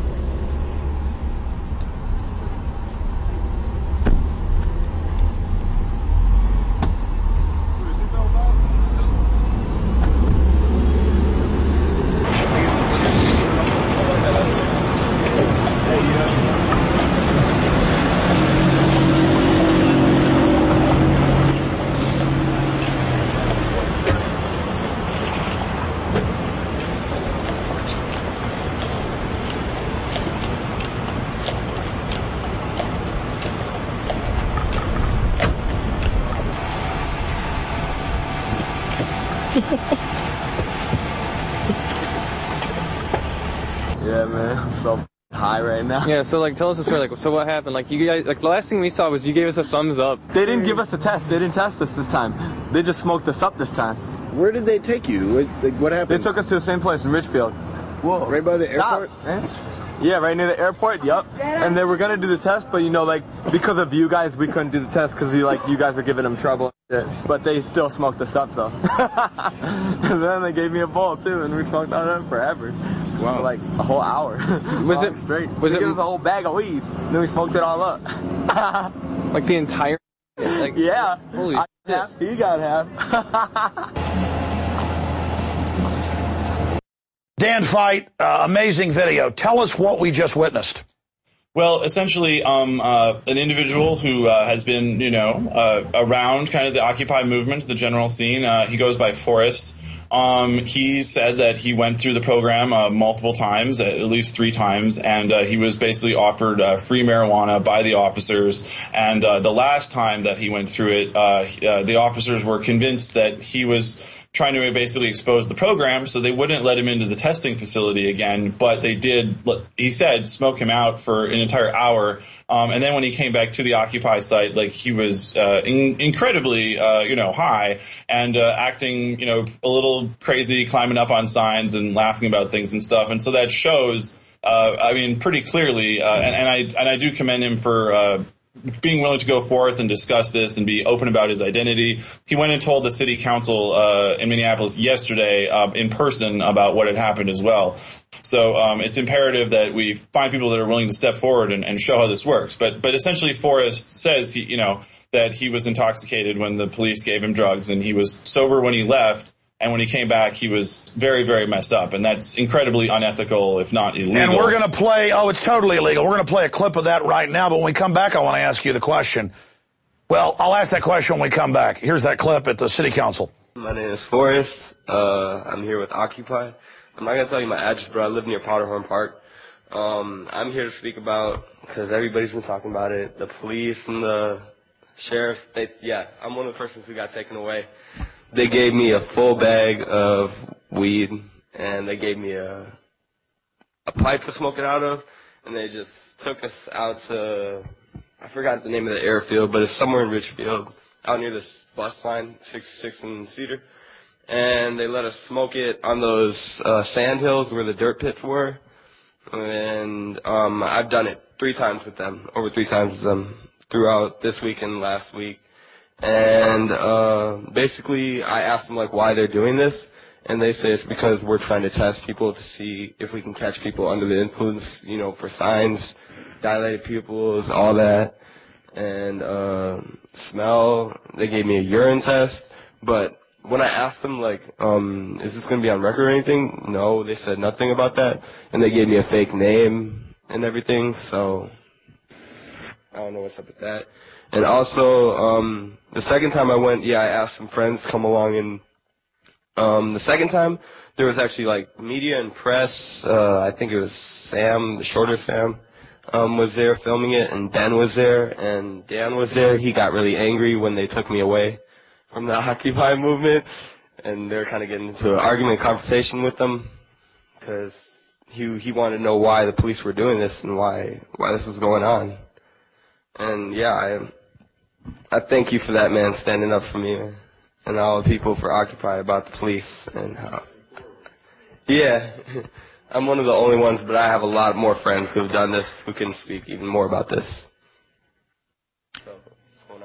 Yeah, man, I'm so high right now. Yeah, so like, tell us the story. Like, so what happened? Like, you guys, like, the last thing we saw was you gave us a thumbs up. They didn't give us a test. They didn't test us this time. They just smoked us up this time. Where did they take you? What, like, what happened? They took us to the same place in Richfield. Whoa. Right by the airport? Stop. Yeah, right near the airport. Yup. And they were gonna do the test, but you know, like, because of you guys, we couldn't do the test because you like you guys were giving them trouble. But they still smoked us up though. And then they gave me a bowl too, and we smoked on them forever. Wow. For like a whole hour. Was it straight? Was they it? Gave us a whole bag of weed. And then we smoked it all up. Like the entire. Like, yeah. Holy I shit. Half, he got half. Dan Fite, uh, amazing video. Tell us what we just witnessed. Well, essentially, um, uh, an individual who uh, has been, you know, uh, around kind of the Occupy movement, the general scene. Uh, he goes by Forrest. Um, he said that he went through the program uh, multiple times, at least three times, and uh, he was basically offered uh, free marijuana by the officers. And uh, the last time that he went through it, uh, uh, the officers were convinced that he was trying to basically expose the program, so they wouldn't let him into the testing facility again, but they did, he said, smoke him out for an entire hour. Um, and then when he came back to the Occupy site, like, he was uh, in, incredibly, uh, you know, high and uh, acting, you know, a little crazy, climbing up on signs and laughing about things and stuff. And so that shows, uh, I mean, pretty clearly, uh, and, and I and I do commend him for uh being willing to go forth and discuss this and be open about his identity. He went and told the city council uh in Minneapolis yesterday uh, in person about what had happened as well. So um it's imperative that we find people that are willing to step forward and, and show how this works. But but essentially Forrest says he you know that he was intoxicated when the police gave him drugs, and he was sober when he left. And when he came back, he was very, very messed up. And that's incredibly unethical, if not illegal. And we're going to play, oh, it's totally illegal. We're going to play a clip of that right now. But when we come back, I want to ask you the question. Well, I'll ask that question when we come back. Here's that clip at the city council. My name is Forrest. Uh, I'm here with Occupy. I'm not going to tell you my address, but I live near Powderhorn Park. Um, I'm here to speak about, because everybody's been talking about it, the police and the sheriff. They, yeah, I'm one of the persons who got taken away. They gave me a full bag of weed, and they gave me a a pipe to smoke it out of, and they just took us out to, I forgot the name of the airfield, but it's somewhere in Richfield, out near this bus line, sixty-six and Cedar, and they let us smoke it on those uh, sand hills where the dirt pits were, and um, I've done it three times with them, over three times with them, throughout this week and last week. And uh basically I asked them like why they're doing this, and they say it's because we're trying to test people to see if we can catch people under the influence, you know, for signs, dilated pupils, all that. And uh smell, they gave me a urine test, but when I asked them, like, um, is this going to be on record or anything? No, they said nothing about that. And they gave me a fake name and everything, so I don't know what's up with that. And also, um, the second time I went, yeah, I asked some friends to come along, and um, the second time, there was actually, like, media and press. Uh, I think it was Sam, the shorter Sam, um, was there filming it, and Dan was there, and Dan was there. He got really angry when they took me away from the Occupy movement, and they were kind of getting into an argument, conversation with them, because he he wanted to know why the police were doing this and why why this was going on. And yeah, I I thank you for that, man, standing up for me, man, and all the people for Occupy about the police and how. Yeah, I'm one of the only ones, but I have a lot more friends who have done this who can speak even more about this. So, what's going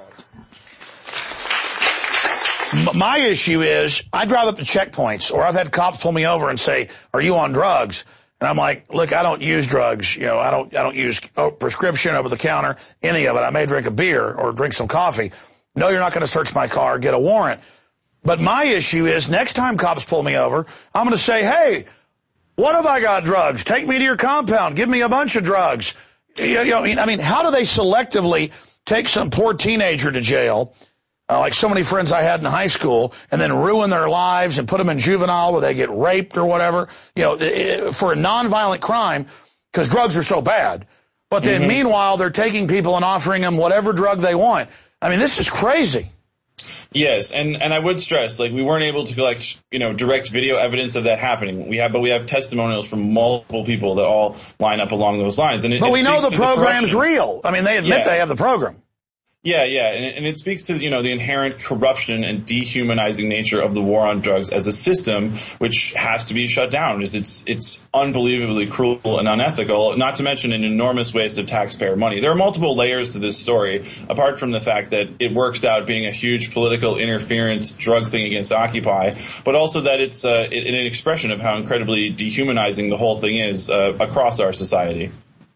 on? My issue is I drive up to checkpoints, or I've had cops pull me over and say, "Are you on drugs?" And I'm like, "Look, I don't use drugs. You know, I don't, I don't use prescription, over the counter, any of it. I may drink a beer or drink some coffee. No, you're not going to search my car, get a warrant." But my issue is next time cops pull me over, I'm going to say, "Hey, what have I got drugs? Take me to your compound. Give me a bunch of drugs." You know, I mean, how do they selectively take some poor teenager to jail, uh, like so many friends I had in high school, and then ruin their lives and put them in juvenile where they get raped or whatever, you know, for a nonviolent crime because drugs are so bad. But then mm-hmm. meanwhile, they're taking people and offering them whatever drug they want. I mean, this is crazy. Yes, and, and I would stress, like, we weren't able to collect, you know, direct video evidence of that happening. We have, but we have testimonials from multiple people that all line up along those lines. And it, but it we know the program's the real. I mean, they admit yeah. they have the program. Yeah, yeah, and, and it speaks to, you know, the inherent corruption and dehumanizing nature of the war on drugs as a system, which has to be shut down. It's, it's, it's unbelievably cruel and unethical, not to mention an enormous waste of taxpayer money. There are multiple layers to this story, apart from the fact that it works out being a huge political interference drug thing against Occupy, but also that it's uh, it, an expression of how incredibly dehumanizing the whole thing is uh, across our society.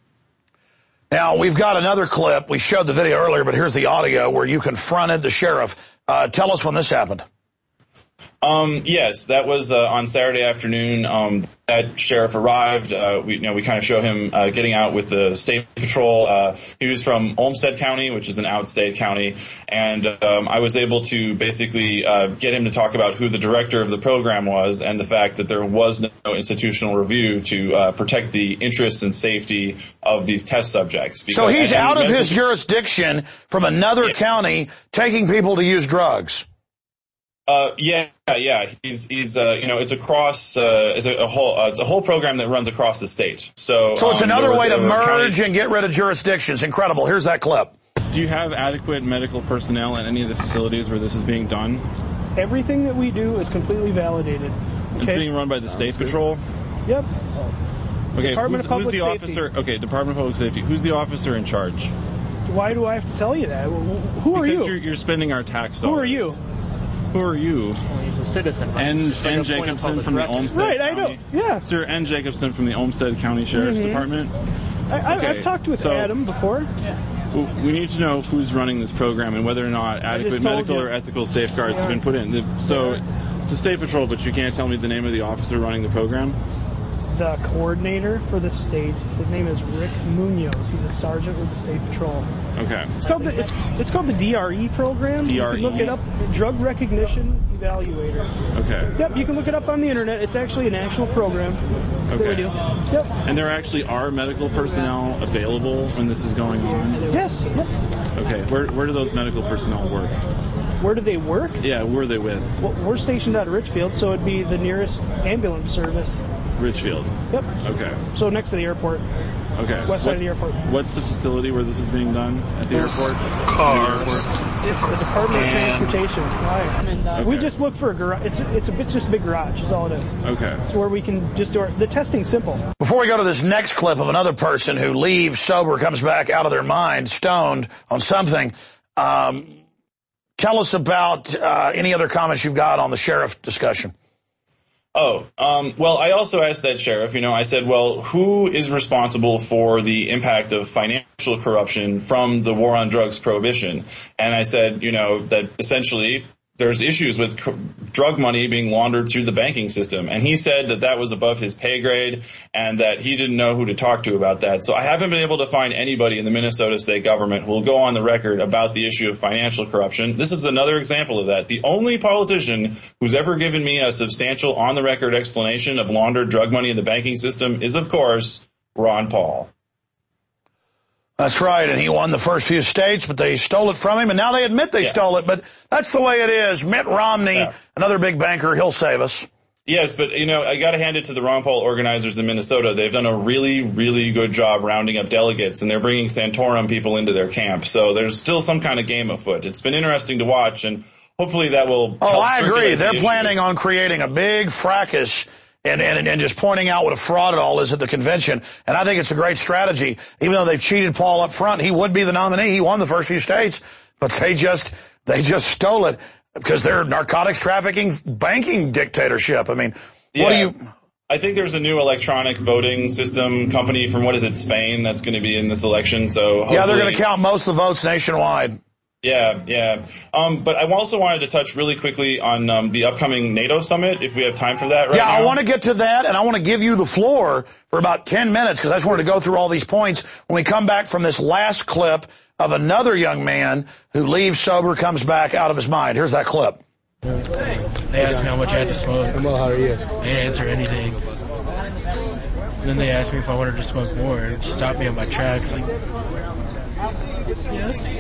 Now, we've got another clip. We showed the video earlier, but here's the audio where you confronted the sheriff. Uh, tell us when this happened. Um, yes, that was uh, on Saturday afternoon. Um, that sheriff arrived. Uh, we, you know, we kind of show him uh, getting out with the state patrol. Uh, he was from Olmsted County, which is an outstate county, and um, I was able to basically uh, get him to talk about who the director of the program was and the fact that there was no institutional review to uh, protect the interests and safety of these test subjects. Because, so he's and, out and of his jurisdiction from another yeah. county taking people to use drugs. Uh, yeah, yeah, he's, he's, uh, you know, it's across, uh, it's a, a whole, uh, it's a whole program that runs across the state. So, so it's um, another were, way to merge county- and get rid of jurisdictions. Incredible. Here's that clip. Do you have adequate medical personnel at any of the facilities where this is being done? Everything that we do is completely validated. Okay? It's being run by the State Patrol? Yep. Okay, Department who's, of Public who's the Safety. officer? Okay, Department of Public Safety. Who's the officer in charge? Why do I have to tell you that? Who are because you? You're, you're spending our tax dollars. Who are you? Who are you? Well, he's a citizen. Right? N. Like N. Jacobson from the Olmsted Right, County. I know. Yeah. Sir N. Jacobson from the Olmsted County Sheriff's mm-hmm. Department. I, I, okay. I've talked with so, Adam before. Yeah. We need to know who's running this program and whether or not adequate medical you. or ethical safeguards yeah. have been put in. The, so yeah. It's the State Patrol, but you can't tell me the name of the officer running the program? The coordinator for the state, his name is Rick Munoz. He's a sergeant with the State Patrol. Okay. It's called the it's it's called the D R E program. D R E? You can look it up. Drug Recognition Evaluator. Okay. Yep, you can look it up on the internet. It's actually a national program. Okay. That we do. Yep. And there actually are medical personnel available when this is going on? Yes. Yep. Okay. Where where do those medical personnel work? Where do they work? Yeah, where are they with? Well, we're stationed out of Richfield, so it'd be the nearest ambulance service. Richfield. Yep. Okay. So next to the airport. Okay. West side of the airport. What's the facility where this is being done at the airport? Cars. It's the Department of Transportation. Right. And, uh, okay. We just look for a garage. It's it's a bit just a big garage. Is all it is. Okay. It's where we can just do our, the testing's simple. Before we go to this next clip of another person who leaves sober, comes back out of their mind, stoned on something. Um, tell us about uh, any other comments you've got on the sheriff discussion. Oh, um, well, I also asked that sheriff, you know, I said, well, who is responsible for the impact of financial corruption from the war on drugs prohibition? And I said, you know, that essentially there's issues with c- drug money being laundered through the banking system. And he said that that was above his pay grade and that he didn't know who to talk to about that. So I haven't been able to find anybody in the Minnesota state government who will go on the record about the issue of financial corruption. This is another example of that. The only politician who's ever given me a substantial on-the-record explanation of laundered drug money in the banking system is, of course, Ron Paul. That's right, and he won the first few states, but they stole it from him, and now they admit they yeah. stole it, but that's the way it is. Mitt Romney, yeah. another big banker, he'll save us. Yes, but, you know, I got to hand it to the Ron Paul organizers in Minnesota. They've done a really, really good job rounding up delegates, and they're bringing Santorum people into their camp. So there's still some kind of game afoot. It's been interesting to watch, and hopefully that will Oh, help I agree. They're the planning on creating a big fracas And, and, and just pointing out what a fraud it all is at the convention. And I think it's a great strategy. Even though they've cheated Paul up front, he would be the nominee. He won the first few states, but they just, they just stole it because they're narcotics trafficking banking dictatorship. I mean, what yeah. do you... I think there's a new electronic voting system company from, what is it, Spain, that's going to be in this election. So hopefully... Yeah, they're going to count most of the votes nationwide. Yeah, yeah. Um, but I also wanted to touch really quickly on um, the upcoming NATO summit, if we have time for that right yeah, now. Yeah, I want to get to that, and I want to give you the floor for about ten minutes, because I just wanted to go through all these points when we come back from this last clip of another young man who leaves sober, comes back out of his mind. Here's that clip. They asked me how much I had to smoke. Well, how are you? They didn't answer anything. And then they asked me if I wanted to smoke more, and just stopped me on my tracks, like, yes.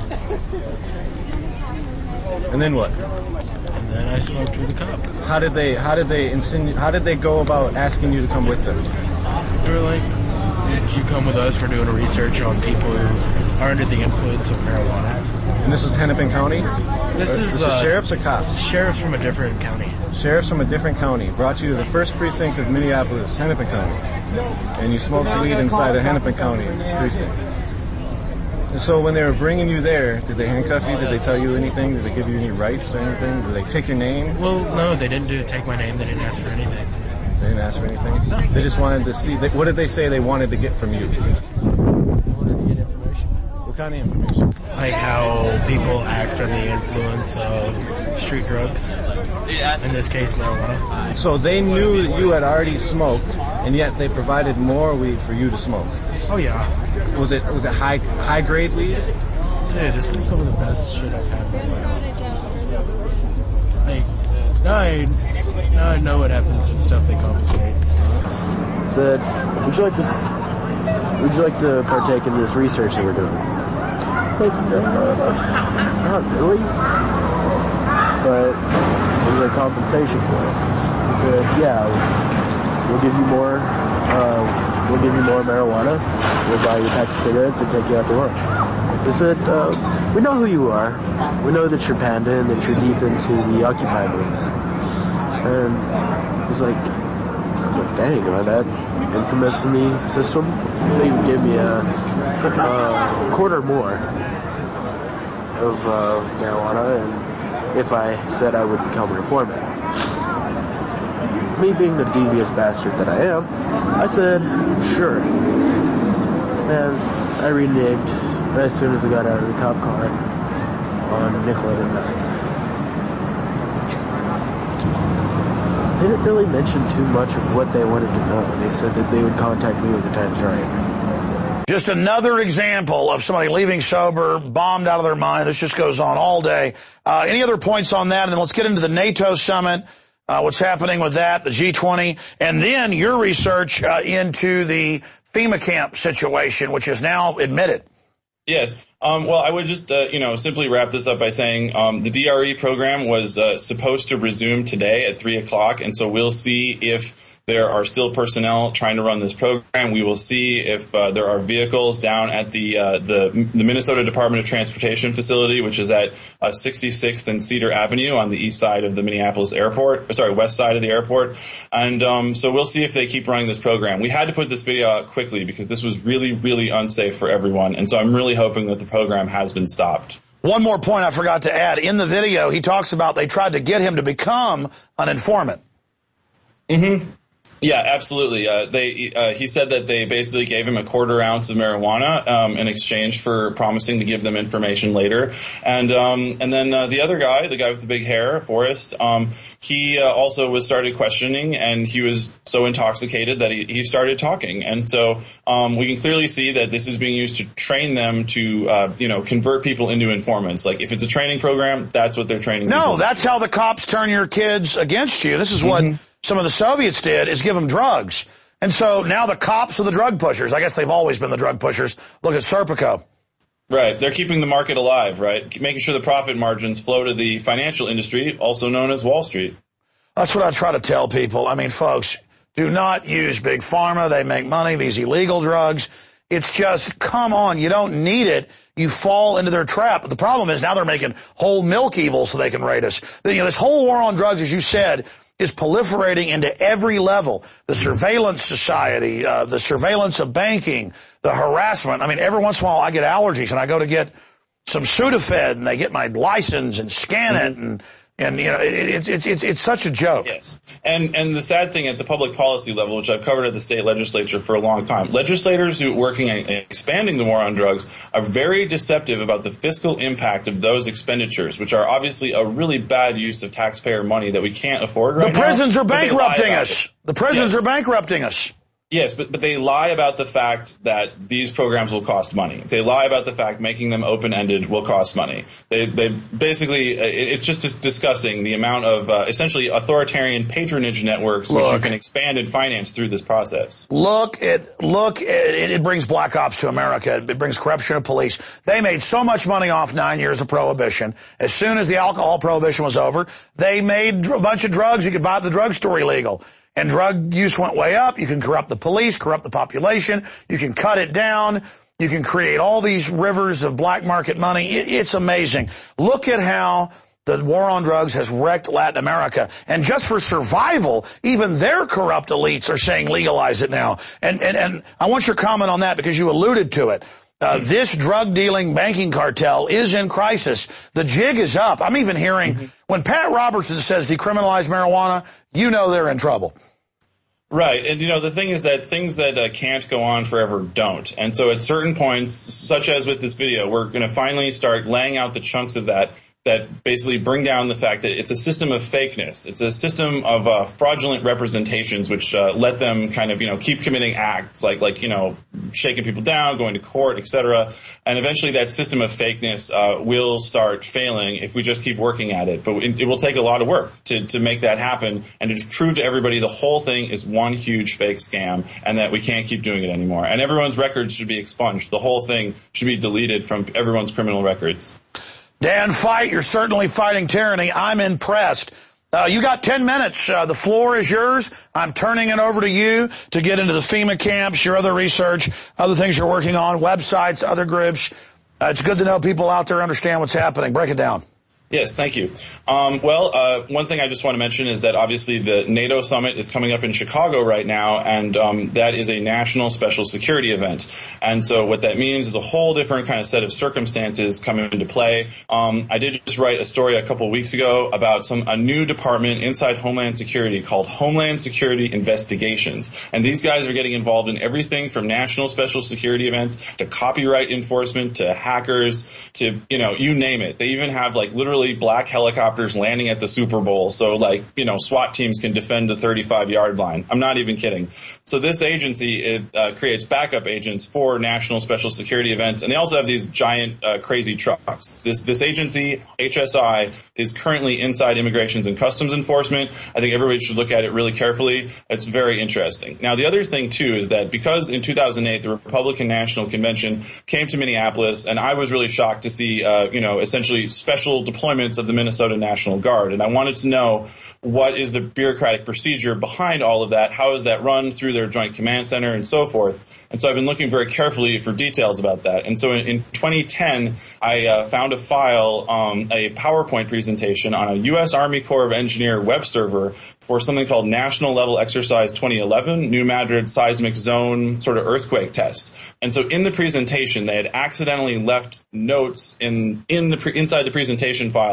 And then what? And then I smoked with the cop. How did they? How did they insinu- How did they go about asking you to come with them? They were like, "Did you come with us? We're doing a research on people who are under the influence of marijuana." And this was Hennepin County. This or, is, this uh, is sheriffs or cops? Sheriffs from a different county. Sheriffs from a different county brought you to the first precinct of Minneapolis, Hennepin County, and you smoked weed inside a Hennepin County precinct. So when they were bringing you there, did they handcuff you? Did they tell you anything? Did they give you any rights or anything? Did they take your name? Well, no, they didn't do take my name. They didn't ask for anything. They didn't ask for anything? No. They just wanted to see. They, what did they say they wanted to get from you? They wanted to get information. What kind of information? Like how people act under the influence of street drugs. In this case, marijuana. So they knew that you had already smoked, and yet they provided more weed for you to smoke. Oh yeah. Was it was it high high grade weed? Dude, this is some of the best shit I've had in my life. Like, now I, now I know what happens with stuff they confiscate. Said, would you like to would you like to partake in this research that we're doing? It's like, uh, not really. But there's a compensation for it. He said, yeah, we'll give you more. Uh, We'll give you more marijuana. We'll buy you a pack of cigarettes and take you out to lunch. They said, uh, we know who you are. We know that you're Panda and that you're deep into the Occupy movement. And I was like, I was like, dang, am I that infamous in the system? They would give me a, a quarter more of uh, marijuana, and if I said I would become a informant. Me being the devious bastard that I am, I said, sure. And I renamed as soon as I got out of the cop car on Nicollet and ninth. They didn't really mention too much of what they wanted to know. They said that they would contact me when the time's right. Just another example of somebody leaving sober, bombed out of their mind. This just goes on all day. Uh, any other points on that? And then let's get into the NATO summit. Uh, what's happening with that, the G twenty, and then your research uh, into the FEMA camp situation, which is now admitted. Yes. Um, well, I would just, uh, you know, simply wrap this up by saying um, the D R E program was uh, supposed to resume today at three o'clock, and so we'll see if there are still personnel trying to run this program. We will see if uh, there are vehicles down at the uh, the the Minnesota Department of Transportation facility, which is at uh, sixty-sixth and Cedar Avenue on the east side of the Minneapolis airport, sorry, west side of the airport. And um, so we'll see if they keep running this program. We had to put this video out quickly because this was really, really unsafe for everyone. And so I'm really hoping that the program has been stopped. One more point I forgot to add. In the video, he talks about they tried to get him to become an informant. Mm-hmm. Yeah, absolutely. Uh, they, uh, he said that they basically gave him a quarter ounce of marijuana, um, in exchange for promising to give them information later. And, um, and then, uh, the other guy, the guy with the big hair, Forrest, um, he, uh, also was started questioning, and he was so intoxicated that he, he started talking. And so, um, we can clearly see that this is being used to train them to, uh, you know, convert people into informants. Like, if it's a training program, that's what they're training. No, that's how the cops turn your kids against you. This is what mm-hmm. some of the Soviets did, is give them drugs. And so now the cops are the drug pushers. I guess they've always been the drug pushers. Look at Serpico. Right. They're keeping the market alive, right? Making sure the profit margins flow to the financial industry, also known as Wall Street. That's what I try to tell people. I mean, folks, do not use Big Pharma. They make money, these illegal drugs. It's just, come on, you don't need it. You fall into their trap. But the problem is now they're making whole milk evil so they can raid us. You know, this whole war on drugs, as you said, is proliferating into every level. The surveillance society, uh, the surveillance of banking, the harassment. I mean, every once in a while I get allergies and I go to get some Sudafed and they get my license and scan it and, and you know, it's, it's, it's, it's such a joke. Yes. And, and the sad thing at the public policy level, which I've covered at the state legislature for a long time, legislators who are working on expanding the war on drugs are very deceptive about the fiscal impact of those expenditures, which are obviously a really bad use of taxpayer money that we can't afford right now. The prisons are bankrupting us. The prisons are bankrupting us. Yes, but, but they lie about the fact that these programs will cost money. They lie about the fact making them open-ended will cost money. They, they basically, it's just disgusting the amount of uh, essentially authoritarian patronage networks look, which you can expand and finance through this process. Look, it, look, it, it brings black ops to America. It brings corruption of police. They made so much money off nine years of prohibition. As soon as the alcohol prohibition was over, they made a bunch of drugs you could buy at the drugstore illegal. And drug use went way up. You can corrupt the police, corrupt the population. You can cut it down. You can create all these rivers of black market money. It, it's amazing. Look at how the war on drugs has wrecked Latin America. And just for survival, even their corrupt elites are saying legalize it now. And, and, and I want your comment on that because you alluded to it. Uh, this drug-dealing banking cartel is in crisis. The jig is up. I'm even hearing mm-hmm. when Pat Robertson says decriminalize marijuana, you know they're in trouble. Right. And, you know, the thing is that things that uh, can't go on forever don't. And so at certain points, such as with this video, we're going to finally start laying out the chunks of that that basically bring down the fact that it's a system of fakeness. It's a system of uh, fraudulent representations which uh, let them kind of, you know, keep committing acts like, like you know, shaking people down, going to court, et cetera. And eventually that system of fakeness uh, will start failing if we just keep working at it. But it, it will take a lot of work to, to make that happen and to prove to everybody the whole thing is one huge fake scam and that we can't keep doing it anymore. And everyone's records should be expunged. The whole thing should be deleted from everyone's criminal records. Dan Fight, you're certainly fighting tyranny. I'm impressed. Uh, you got ten minutes. Uh, the floor is yours. I'm turning it over to you to get into the FEMA camps, your other research, other things you're working on, websites, other groups. Uh, it's good to know people out there understand what's happening. Break it down. Yes, thank you. Um, well, uh, one thing I just want to mention is that obviously the NATO summit is coming up in Chicago right now, and um, that is a national special security event. And so what that means is a whole different kind of set of circumstances come into play. Um, I did just write a story a couple of weeks ago about some a new department inside Homeland Security called Homeland Security Investigations. And these guys are getting involved in everything from national special security events to copyright enforcement to hackers to, you know, you name it. They even have like literally black helicopters landing at the Super Bowl so like, you know, SWAT teams can defend the thirty-five yard line. I'm not even kidding. So this agency, it uh, creates backup agents for national special security events, and they also have these giant uh, crazy trucks. This this agency, H S I, is currently inside Immigrations and Customs Enforcement. I think everybody should look at it really carefully. It's very interesting. Now, the other thing, too, is that because in two thousand eight, the Republican National Convention came to Minneapolis, and I was really shocked to see, uh, you know, essentially special deployments of the Minnesota National Guard. And I wanted to know what is the bureaucratic procedure behind all of that? How is that run through their Joint Command Center and so forth? And so I've been looking very carefully for details about that. And so in, in twenty ten, I uh, found a file, um, a PowerPoint presentation on a U S Army Corps of Engineer web server for something called National Level Exercise twenty eleven, New Madrid Seismic Zone sort of earthquake test. And so in the presentation, they had accidentally left notes in, in the pre- inside the presentation file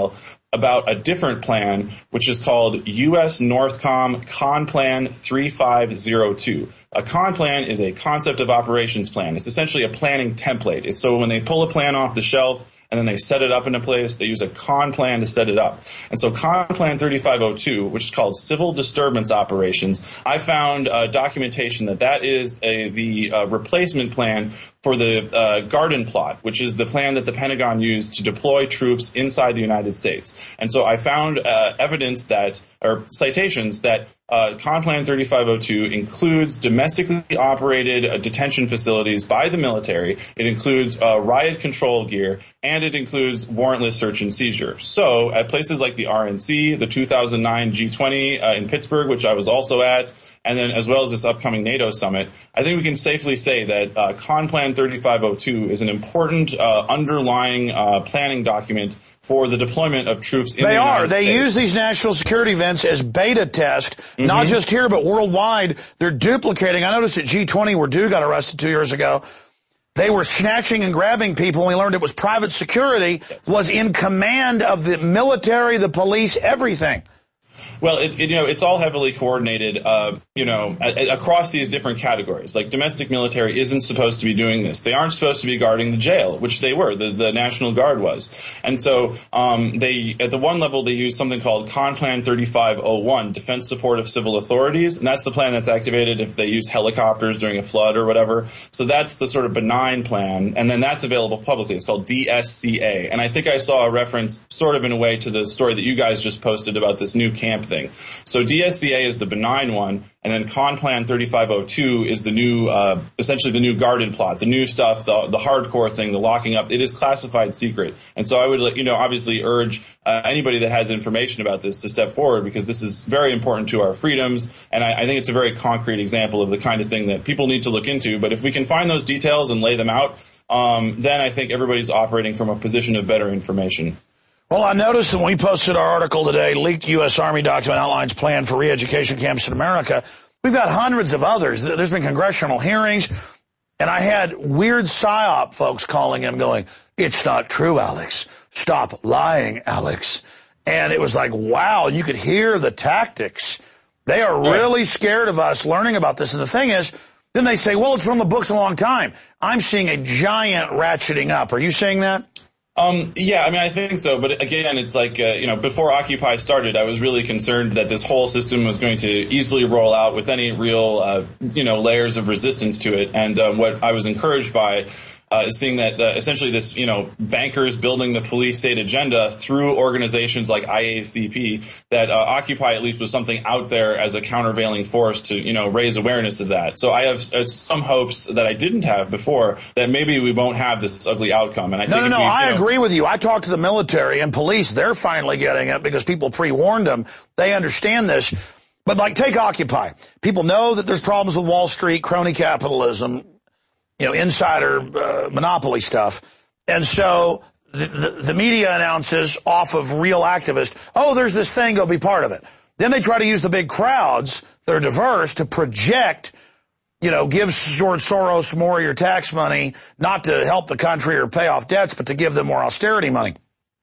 about a different plan, which is called U S Northcom CONPLAN thirty-five oh two. A CONPLAN is a concept of operations plan. It's essentially a planning template. It's so when they pull a plan off the shelf and then they set it up in a place, they use a CONPLAN to set it up. And so CONPLAN thirty-five oh two, which is called Civil Disturbance Operations, I found uh, documentation that that is a, the uh, replacement plan for the uh, Garden Plot, which is the plan that the Pentagon used to deploy troops inside the United States. And so I found uh, evidence that, or citations that uh, CONPLAN thirty-five oh two includes domestically operated uh, detention facilities by the military. It includes uh, riot control gear, and it includes warrantless search and seizure. So at places like the R N C, the two thousand nine G twenty uh, in Pittsburgh, which I was also at, and then as well as this upcoming NATO summit, I think we can safely say that uh, CONPLAN thirty-five oh two is an important uh, underlying uh, planning document for the deployment of troops in they the United are. They States. use these national security events as beta test, mm-hmm. not just here, but worldwide. They're duplicating. I noticed at G twenty, where Dude got arrested two years ago, they were snatching and grabbing people, and we learned it was private security, yes. was in command of the military, the police, everything. Well, it, it, you know, it's all heavily coordinated, uh, you know, a, a, across these different categories. Like domestic military isn't supposed to be doing this. They aren't supposed to be guarding the jail, which they were. The, the National Guard was. And so, um, they, at the one level, they use something called CONPLAN thirty-five oh one, Defense Support of Civil Authorities. And that's the plan that's activated if they use helicopters during a flood or whatever. So that's the sort of benign plan. And then that's available publicly. It's called D S C A. And I think I saw a reference sort of in a way to the story that you guys just posted about this new camp thing. So D S C A is the benign one, and then CONPLAN thirty-five oh two is the new, uh, essentially the new Garden Plot, the new stuff, the, the hardcore thing, the locking up. It is classified secret. And so I would, you know, obviously urge uh, anybody that has information about this to step forward, because this is very important to our freedoms, and I, I think it's a very concrete example of the kind of thing that people need to look into. But if we can find those details and lay them out, um, then I think everybody's operating from a position of better information. Well, I noticed that when we posted our article today, leaked U S Army document outlines plan for re-education camps in America, we've got hundreds of others. There's been congressional hearings, and I had weird PSYOP folks calling in going, it's not true, Alex. Stop lying, Alex. And it was like, wow, you could hear the tactics. They are really scared of us learning about this. And the thing is, then they say, well, it's been on the books a long time. I'm seeing a giant ratcheting up. Are you seeing that? Um, yeah, I mean, I think so. But again, it's like, uh, you know, before Occupy started, I was really concerned that this whole system was going to easily roll out with any real, uh, you know, layers of resistance to it. And um, what I was encouraged by Uh, is seeing that uh, essentially this, you know, bankers building the police state agenda through organizations like I A C P, that uh, Occupy at least was something out there as a countervailing force to, you know, raise awareness of that. So I have uh, some hopes that I didn't have before that maybe we won't have this ugly outcome. And I no, think no, no, we, I know, agree with you. I talked to the military and police. They're finally getting it because people pre-warned them. They understand this. But like, take Occupy. People know that there's problems with Wall Street, crony capitalism, you know, insider uh, monopoly stuff. And so the, the, the media announces off of real activists, oh, there's this thing, go be part of it. Then they try to use the big crowds that are diverse to project, you know, give George Soros more of your tax money, not to help the country or pay off debts, but to give them more austerity money.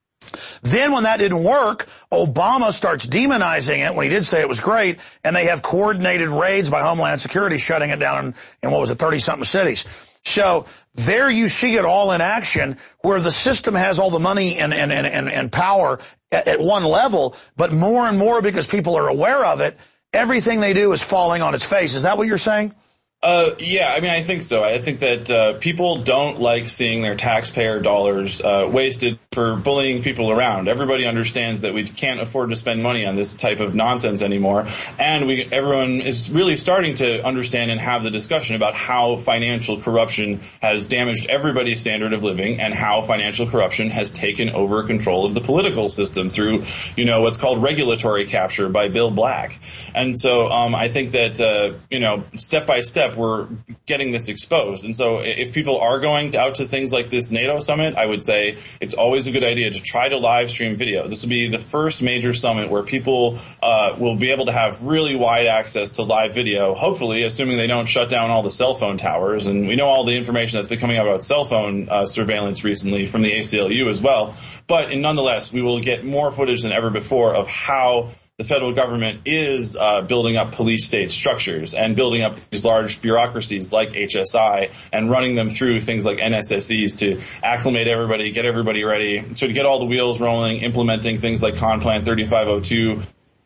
Then when that didn't work, Obama starts demonizing it when he did say it was great, and they have coordinated raids by Homeland Security shutting it down in, in what was it, thirty-something cities. So there you see it all in action, where the system has all the money and, and, and, and, and power at, at one level, but more and more because people are aware of it, everything they do is falling on its face. Is that what you're saying? Uh, yeah, I mean, I think so. I think that, uh, people don't like seeing their taxpayer dollars, uh, wasted for bullying people around. Everybody understands that we can't afford to spend money on this type of nonsense anymore. And we, everyone is really starting to understand and have the discussion about how financial corruption has damaged everybody's standard of living and how financial corruption has taken over control of the political system through, you know, what's called regulatory capture by Bill Black. And so, um, I think that, uh, you know, step by step, step, we're getting this exposed. And so if people are going to, out to things like this NATO summit, I would say it's always a good idea to try to live stream video. This will be the first major summit where people uh, will be able to have really wide access to live video, hopefully, assuming they don't shut down all the cell phone towers. And we know all the information that's been coming out about cell phone uh, surveillance recently from the A C L U as well. But nonetheless, we will get more footage than ever before of how the federal government is uh, building up police state structures and building up these large bureaucracies like H S I and running them through things like N S S Es to acclimate everybody, get everybody ready. So to get all the wheels rolling, implementing things like Conplan thirty-five oh two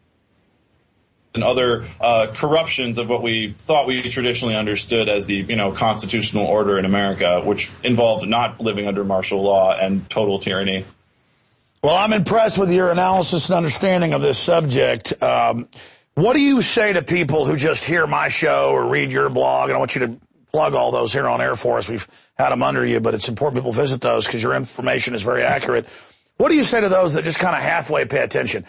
and other uh, corruptions of what we thought we traditionally understood as the, you know, constitutional order in America, which involved not living under martial law and total tyranny. Well, I'm impressed with your analysis and understanding of this subject. Um, what do you say to people who just hear my show or read your blog? And I want you to plug all those here on air for us. We've had them under you, but it's important people visit those because your information is very accurate. What do you say to those that just kind of halfway pay attention,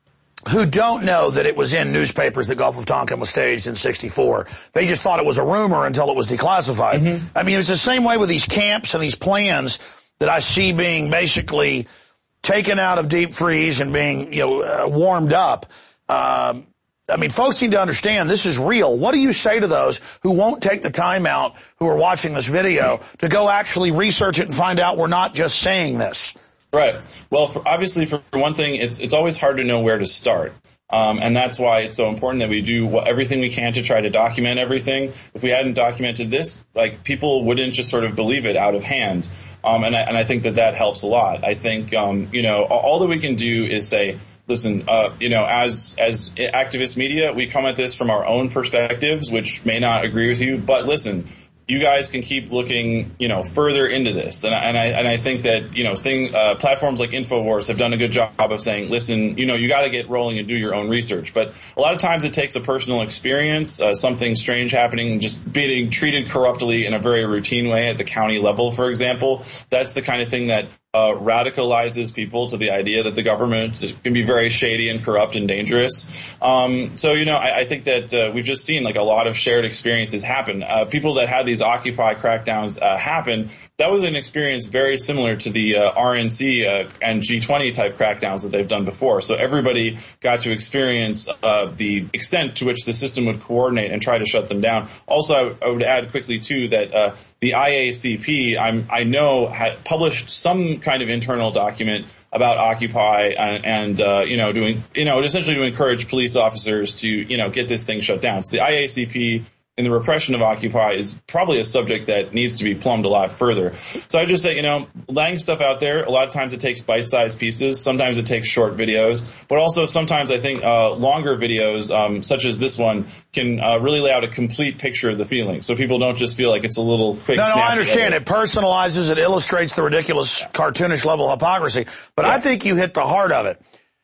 who don't know that it was in newspapers that Gulf of Tonkin was staged in sixty-four? They just thought it was a rumor until it was declassified. Mm-hmm. I mean, it's the same way with these camps and these plans that I see being basically taken out of deep freeze and being, you know, uh, warmed up. Um, I mean, folks need to understand this is real. What do you say to those who won't take the time out, who are watching this video, to go actually research it and find out we're not just saying this? Right. Well, for, obviously, for one thing, it's it's always hard to know where to start. Um, and that's why it's so important that we do everything we can to try to document everything. If we hadn't documented this, like, people wouldn't just sort of believe it out of hand. Um, and I, and I think that that helps a lot. I think, um, you know, all that we can do is say, listen, uh, you know, as, as activist media, we come at this from our own perspectives, which may not agree with you, but listen, you guys can keep looking, you know, further into this. And I, and I, and I think that, you know, thing, uh, platforms like InfoWars have done a good job of saying, listen, you know, you got to get rolling and do your own research. But a lot of times it takes a personal experience, uh, something strange happening, just being treated corruptly in a very routine way at the county level, for example. That's the kind of thing that Uh, radicalizes people to the idea that the government can be very shady and corrupt and dangerous. Um, so, you know, I, I think that uh, we've just seen like a lot of shared experiences happen. Uh, people that had these Occupy crackdowns uh, happen, that was an experience very similar to the uh, R N C uh, and G twenty type crackdowns that they've done before. So everybody got to experience uh, the extent to which the system would coordinate and try to shut them down. Also, I, I would add quickly, too, that uh, the I A C P, I'm, I know, had published some kind of internal document about Occupy and, and uh, you know, doing, you know, essentially to encourage police officers to, you know, get this thing shut down. So the I A C P in the repression of Occupy is probably a subject that needs to be plumbed a lot further. So I just say, you know, laying stuff out there, a lot of times it takes bite-sized pieces. Sometimes it takes short videos. But also sometimes I think uh longer videos, um such as this one, can uh, really lay out a complete picture of the feeling. So people don't just feel like it's a little quick No, no, snap I understand. together. It personalizes, it illustrates the ridiculous, cartoonish level of hypocrisy. But yeah. I think you hit the heart of it.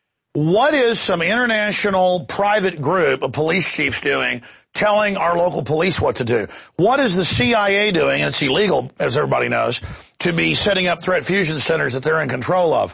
What is some international private group of police chiefs doing telling our local police what to do? What is the C I A doing, and it's illegal, as everybody knows, to be setting up threat fusion centers that they're in control of?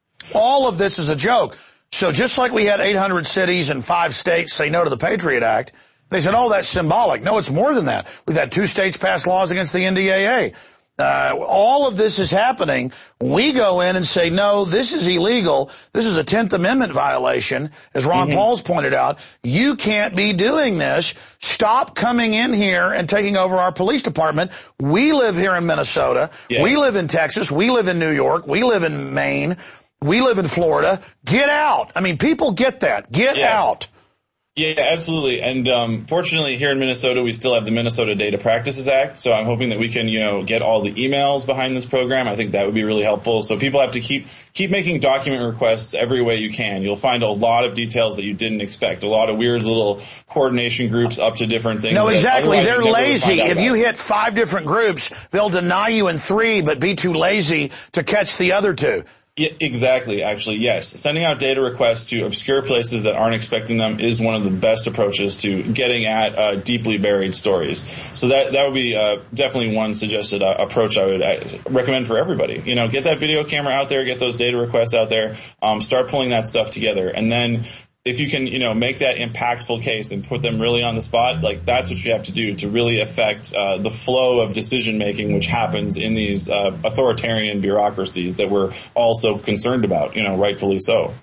All of this is a joke. So just like we had eight hundred cities and five states say no to the Patriot Act, they said, oh, that's symbolic. No, it's more than that. We've had two states pass laws against the N D A A. Uh, all of this is happening. We go in and say, no, this is illegal. This is a tenth Amendment violation. As Ron mm-hmm. Paul's pointed out, you can't be doing this. Stop coming in here and taking over our police department. We live here in Minnesota. Yes. We live in Texas. We live in New York. We live in Maine. We live in Florida. Get out. I mean, people get that. Get yes. out. Yeah, absolutely. And um fortunately here in Minnesota, we still have the Minnesota Data Practices Act. So I'm hoping that we can, you know, get all the emails behind this program. I think that would be really helpful. So people have to keep keep making document requests every way you can. You'll find a lot of details that you didn't expect. A lot of weird little coordination groups up to different things. No, exactly. They're lazy. If you hit five different groups, they'll deny you in three, but be too lazy to catch the other two. Yeah, exactly, actually, yes. Sending out data requests to obscure places that aren't expecting them is one of the best approaches to getting at uh, deeply buried stories. So that that would be uh, definitely one suggested uh, approach I would uh, recommend for everybody. You know, get that video camera out there, get those data requests out there, um, start pulling that stuff together, and then if you can, you know, make that impactful case and put them really on the spot, like that's what you have to do to really affect uh, the flow of decision making, which happens in these uh, authoritarian bureaucracies that we're all so concerned about, you know, rightfully so.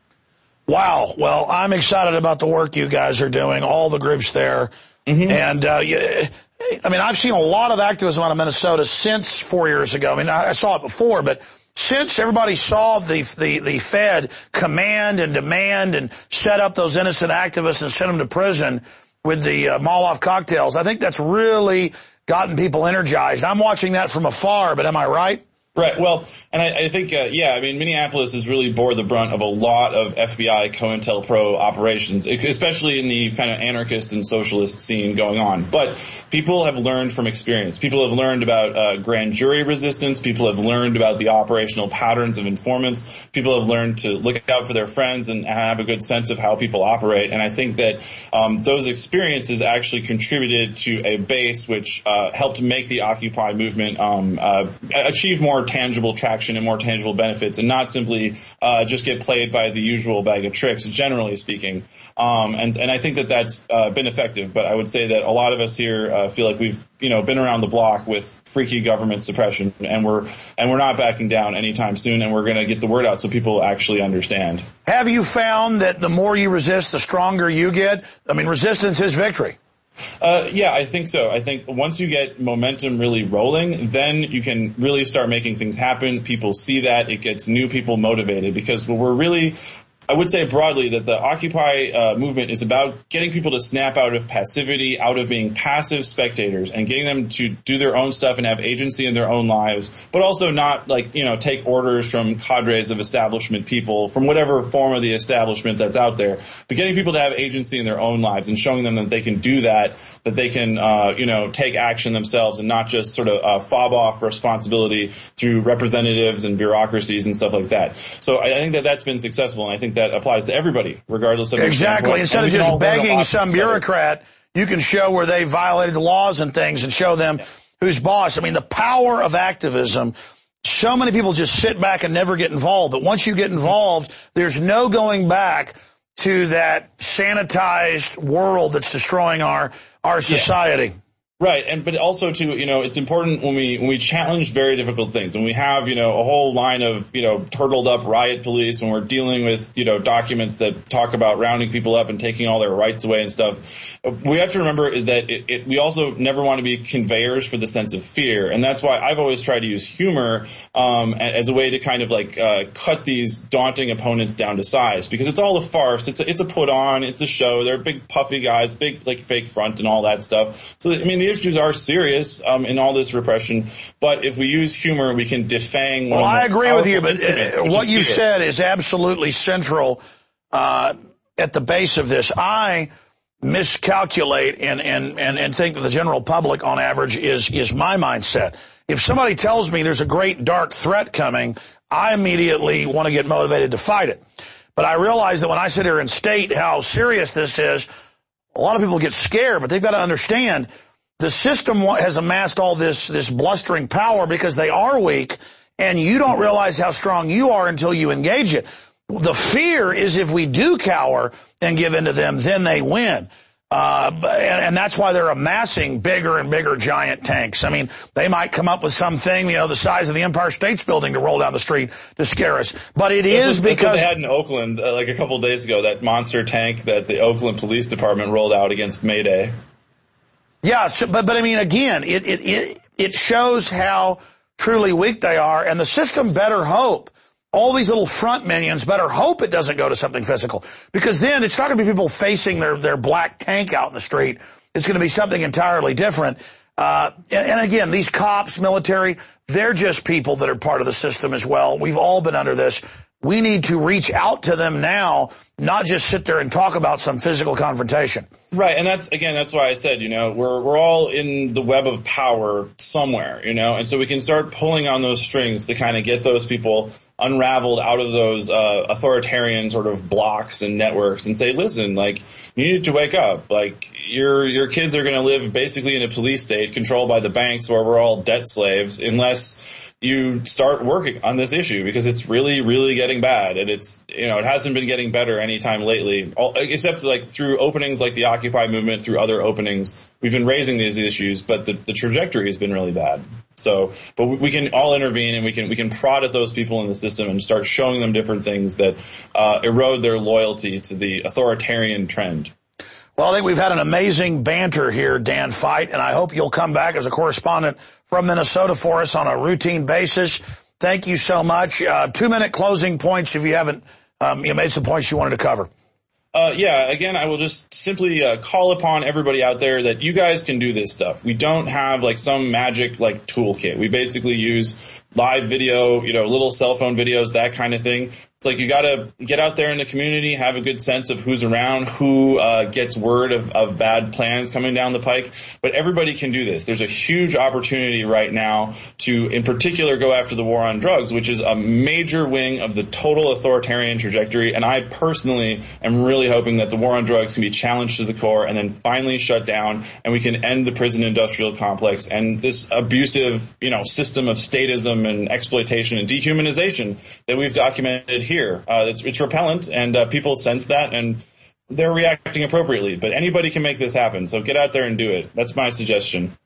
Wow. Well, I'm excited about the work you guys are doing, all the groups there. Mm-hmm. And, uh, you, I mean, I've seen a lot of activism out of Minnesota since four years ago. I mean, I, I saw it before, but since everybody saw the, the, the Fed command and demand and set up those innocent activists and send them to prison with the uh, Molotov cocktails, I think that's really gotten people energized. I'm watching that from afar, but am I right? Right. Well, and I, I think, uh, yeah, I mean, Minneapolis has really bore the brunt of a lot of F B I COINTELPRO operations, especially in the kind of anarchist and socialist scene going on. But people have learned from experience. People have learned about uh, grand jury resistance. People have learned about the operational patterns of informants. People have learned to look out for their friends and have a good sense of how people operate. And I think that um, those experiences actually contributed to a base which uh, helped make the Occupy movement um, uh, achieve more tangible traction and more tangible benefits, and not simply uh, just get played by the usual bag of tricks, generally speaking. Um, and, and I think that that's uh, been effective. But I would say that a lot of us here uh, feel like we've, you know, been around the block with freaky government suppression, and we're and we're not backing down anytime soon. And we're going to get the word out so people actually understand. Have you found that the more you resist, the stronger you get? I mean, resistance is victory. Uh, yeah, I think so. I think once you get momentum really rolling, then you can really start making things happen. People see that. It gets new people motivated, because we're really, I would say broadly that the Occupy uh, movement is about getting people to snap out of passivity, out of being passive spectators, and getting them to do their own stuff and have agency in their own lives, but also not, like, you know, take orders from cadres of establishment people, from whatever form of the establishment that's out there, but getting people to have agency in their own lives and showing them that they can do that, that they can, uh, you know, take action themselves and not just sort of uh, fob off responsibility through representatives and bureaucracies and stuff like that. So I, I think that that's been successful, and I think that applies to everybody, regardless of exactly. Instead of just begging some bureaucrat, you can show where they violated the laws and things, and show them yeah. who's boss. I mean, the power of activism. So many people just sit back and never get involved, but once you get involved, there's no going back to that sanitized world that's destroying our our society. Yes. Right, and but also too, you know, it's important when we when we challenge very difficult things, when we have, you know, a whole line of, you know, turtled up riot police, when we're dealing with, you know, documents that talk about rounding people up and taking all their rights away and stuff. We have to remember is that it, it, we also never want to be conveyors for the sense of fear, and that's why I've always tried to use humor um, as a way to kind of like uh, cut these daunting opponents down to size, because it's all a farce. It's a, it's a put on. It's a show. They're big puffy guys, big like fake front and all that stuff. So I mean, the issues are serious um, in all this repression, but if we use humor, we can defang. Well, I agree with you, but uh, what you said is absolutely central uh, at the base of this. I miscalculate and, and, and, and think that the general public, on average, is is my mindset. If somebody tells me there's a great dark threat coming, I immediately want to get motivated to fight it. But I realize that when I sit here and state how serious this is, a lot of people get scared, but they've got to understand the system has amassed all this, this blustering power because they are weak, and you don't realize how strong you are until you engage it. The fear is if we do cower and give in to them, then they win. Uh, and, and that's why they're amassing bigger and bigger giant tanks. I mean, they might come up with something, you know, the size of the Empire State Building to roll down the street to scare us. But it that's is what, because... That's what they had in Oakland, uh, like a couple of days ago, that monster tank that the Oakland Police Department rolled out against May Day. Yeah, so, but, but I mean, again, it, it, it, it shows how truly weak they are, and the system better hope. All these little front minions better hope it doesn't go to something physical, because then it's not going to be people facing their, their black tank out in the street. It's going to be something entirely different. Uh, and, and again, these cops, military, they're just people that are part of the system as well. We've all been under this. We need to reach out to them now, not just sit there and talk about some physical confrontation. Right, and that's, again, that's why I said, you know, we're we're all in the web of power somewhere, you know, and so we can start pulling on those strings to kind of get those people unraveled out of those uh, authoritarian sort of blocks and networks and say, listen, like, you need to wake up. Like, your your kids are going to live basically in a police state controlled by the banks where we're all debt slaves unless you start working on this issue, because it's really, really getting bad. And it's, you know, it hasn't been getting better anytime lately, all, except like through openings like the Occupy movement, through other openings. We've been raising these issues, but the, the trajectory has been really bad. So, but we can all intervene, and we can, we can prod at those people in the system and start showing them different things that, uh, erode their loyalty to the authoritarian trend. Well, I think we've had an amazing banter here, Dan Fite, and I hope you'll come back as a correspondent from Minnesota for us on a routine basis. Thank you so much. Uh, two-minute closing points if you haven't um, you made some points you wanted to cover. Uh, yeah, again, I will just simply uh, call upon everybody out there that you guys can do this stuff. We don't have like some magic like toolkit. We basically use live video, you know, little cell phone videos, that kind of thing. It's like you got to get out there in the community, have a good sense of who's around, who uh, gets word of, of bad plans coming down the pike. But everybody can do this. There's a huge opportunity right now to, in particular, go after the war on drugs, which is a major wing of the total authoritarian trajectory. And I personally am really hoping that the war on drugs can be challenged to the core and then finally shut down, and we can end the prison industrial complex and this abusive, you know, system of statism and exploitation and dehumanization that we've documented here. Uh, it's, it's repellent, and uh, people sense that, and they're reacting appropriately. But anybody can make this happen, so get out there and do it. That's my suggestion.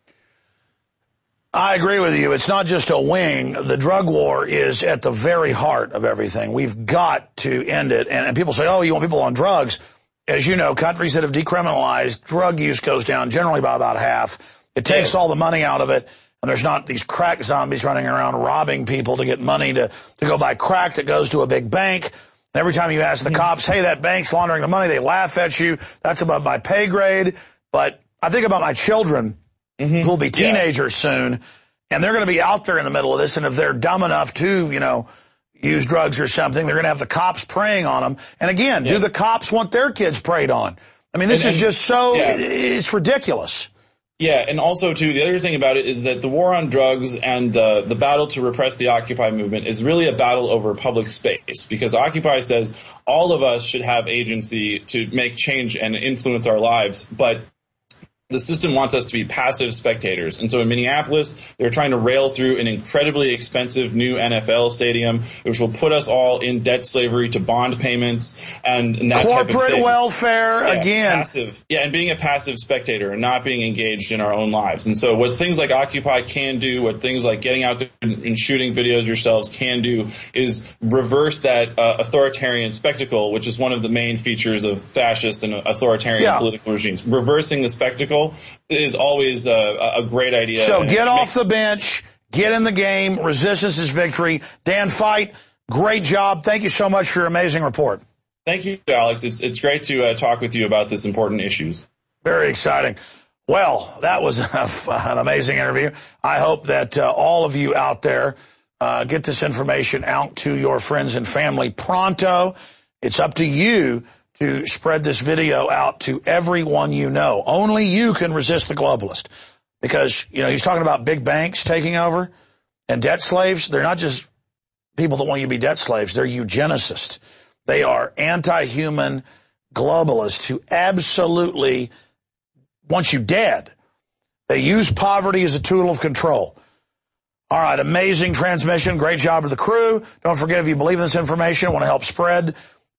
I agree with you. It's not just a wing. The drug war is at the very heart of everything. We've got to end it. And, and people say, oh, you want people on drugs. As you know, countries that have decriminalized, drug use goes down generally by about half. It takes yes. all the money out of it. And there's not these crack zombies running around robbing people to get money to, to go buy crack that goes to a big bank. And every time you ask the cops, hey, that bank's laundering the money, they laugh at you. That's above my pay grade. But I think about my children mm-hmm. who will be teenagers yeah. soon, and they're going to be out there in the middle of this. And if they're dumb enough to, you know, use drugs or something, they're going to have the cops preying on them. And again, yeah. do the cops want their kids preyed on? I mean, this and, is just so, yeah. it's ridiculous. Yeah, and also, too, the other thing about it is that the war on drugs and uh, the battle to repress the Occupy movement is really a battle over public space, because Occupy says all of us should have agency to make change and influence our lives, but the system wants us to be passive spectators. And so in Minneapolis, they're trying to rail through an incredibly expensive new N F L stadium, which will put us all in debt slavery to bond payments and, and that corporate type of thing. welfare yeah, again. Passive. Yeah, and being a passive spectator and not being engaged in our own lives. And so what things like Occupy can do, what things like getting out there and, and shooting videos yourselves can do, is reverse that uh, authoritarian spectacle, which is one of the main features of fascist and authoritarian yeah. political regimes. Reversing the spectacle is always a, a great idea. So get off the bench, get in the game. Resistance is victory. Dan Fite, great job. Thank you so much for your amazing report. Thank you, Alex. It's it's great to uh, talk with you about this important issues. Very exciting. Well, that was a, an amazing interview. I hope that uh, all of you out there uh, get this information out to your friends and family pronto. It's up to you to spread this video out to everyone you know. Only you can resist the globalist. Because, you know, he's talking about big banks taking over and debt slaves. They're not just people that want you to be debt slaves. They're eugenicists. They are anti-human globalists who absolutely want you dead. They use poverty as a tool of control. All right, amazing transmission. Great job to the crew. Don't forget, if you believe in this information, want to help spread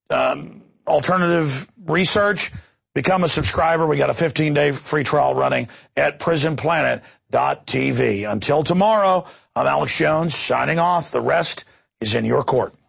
um alternative research, become a subscriber. We got a fifteen day free trial running at prison planet dot t v. Until tomorrow, I'm Alex Jones signing off. The rest is in your court.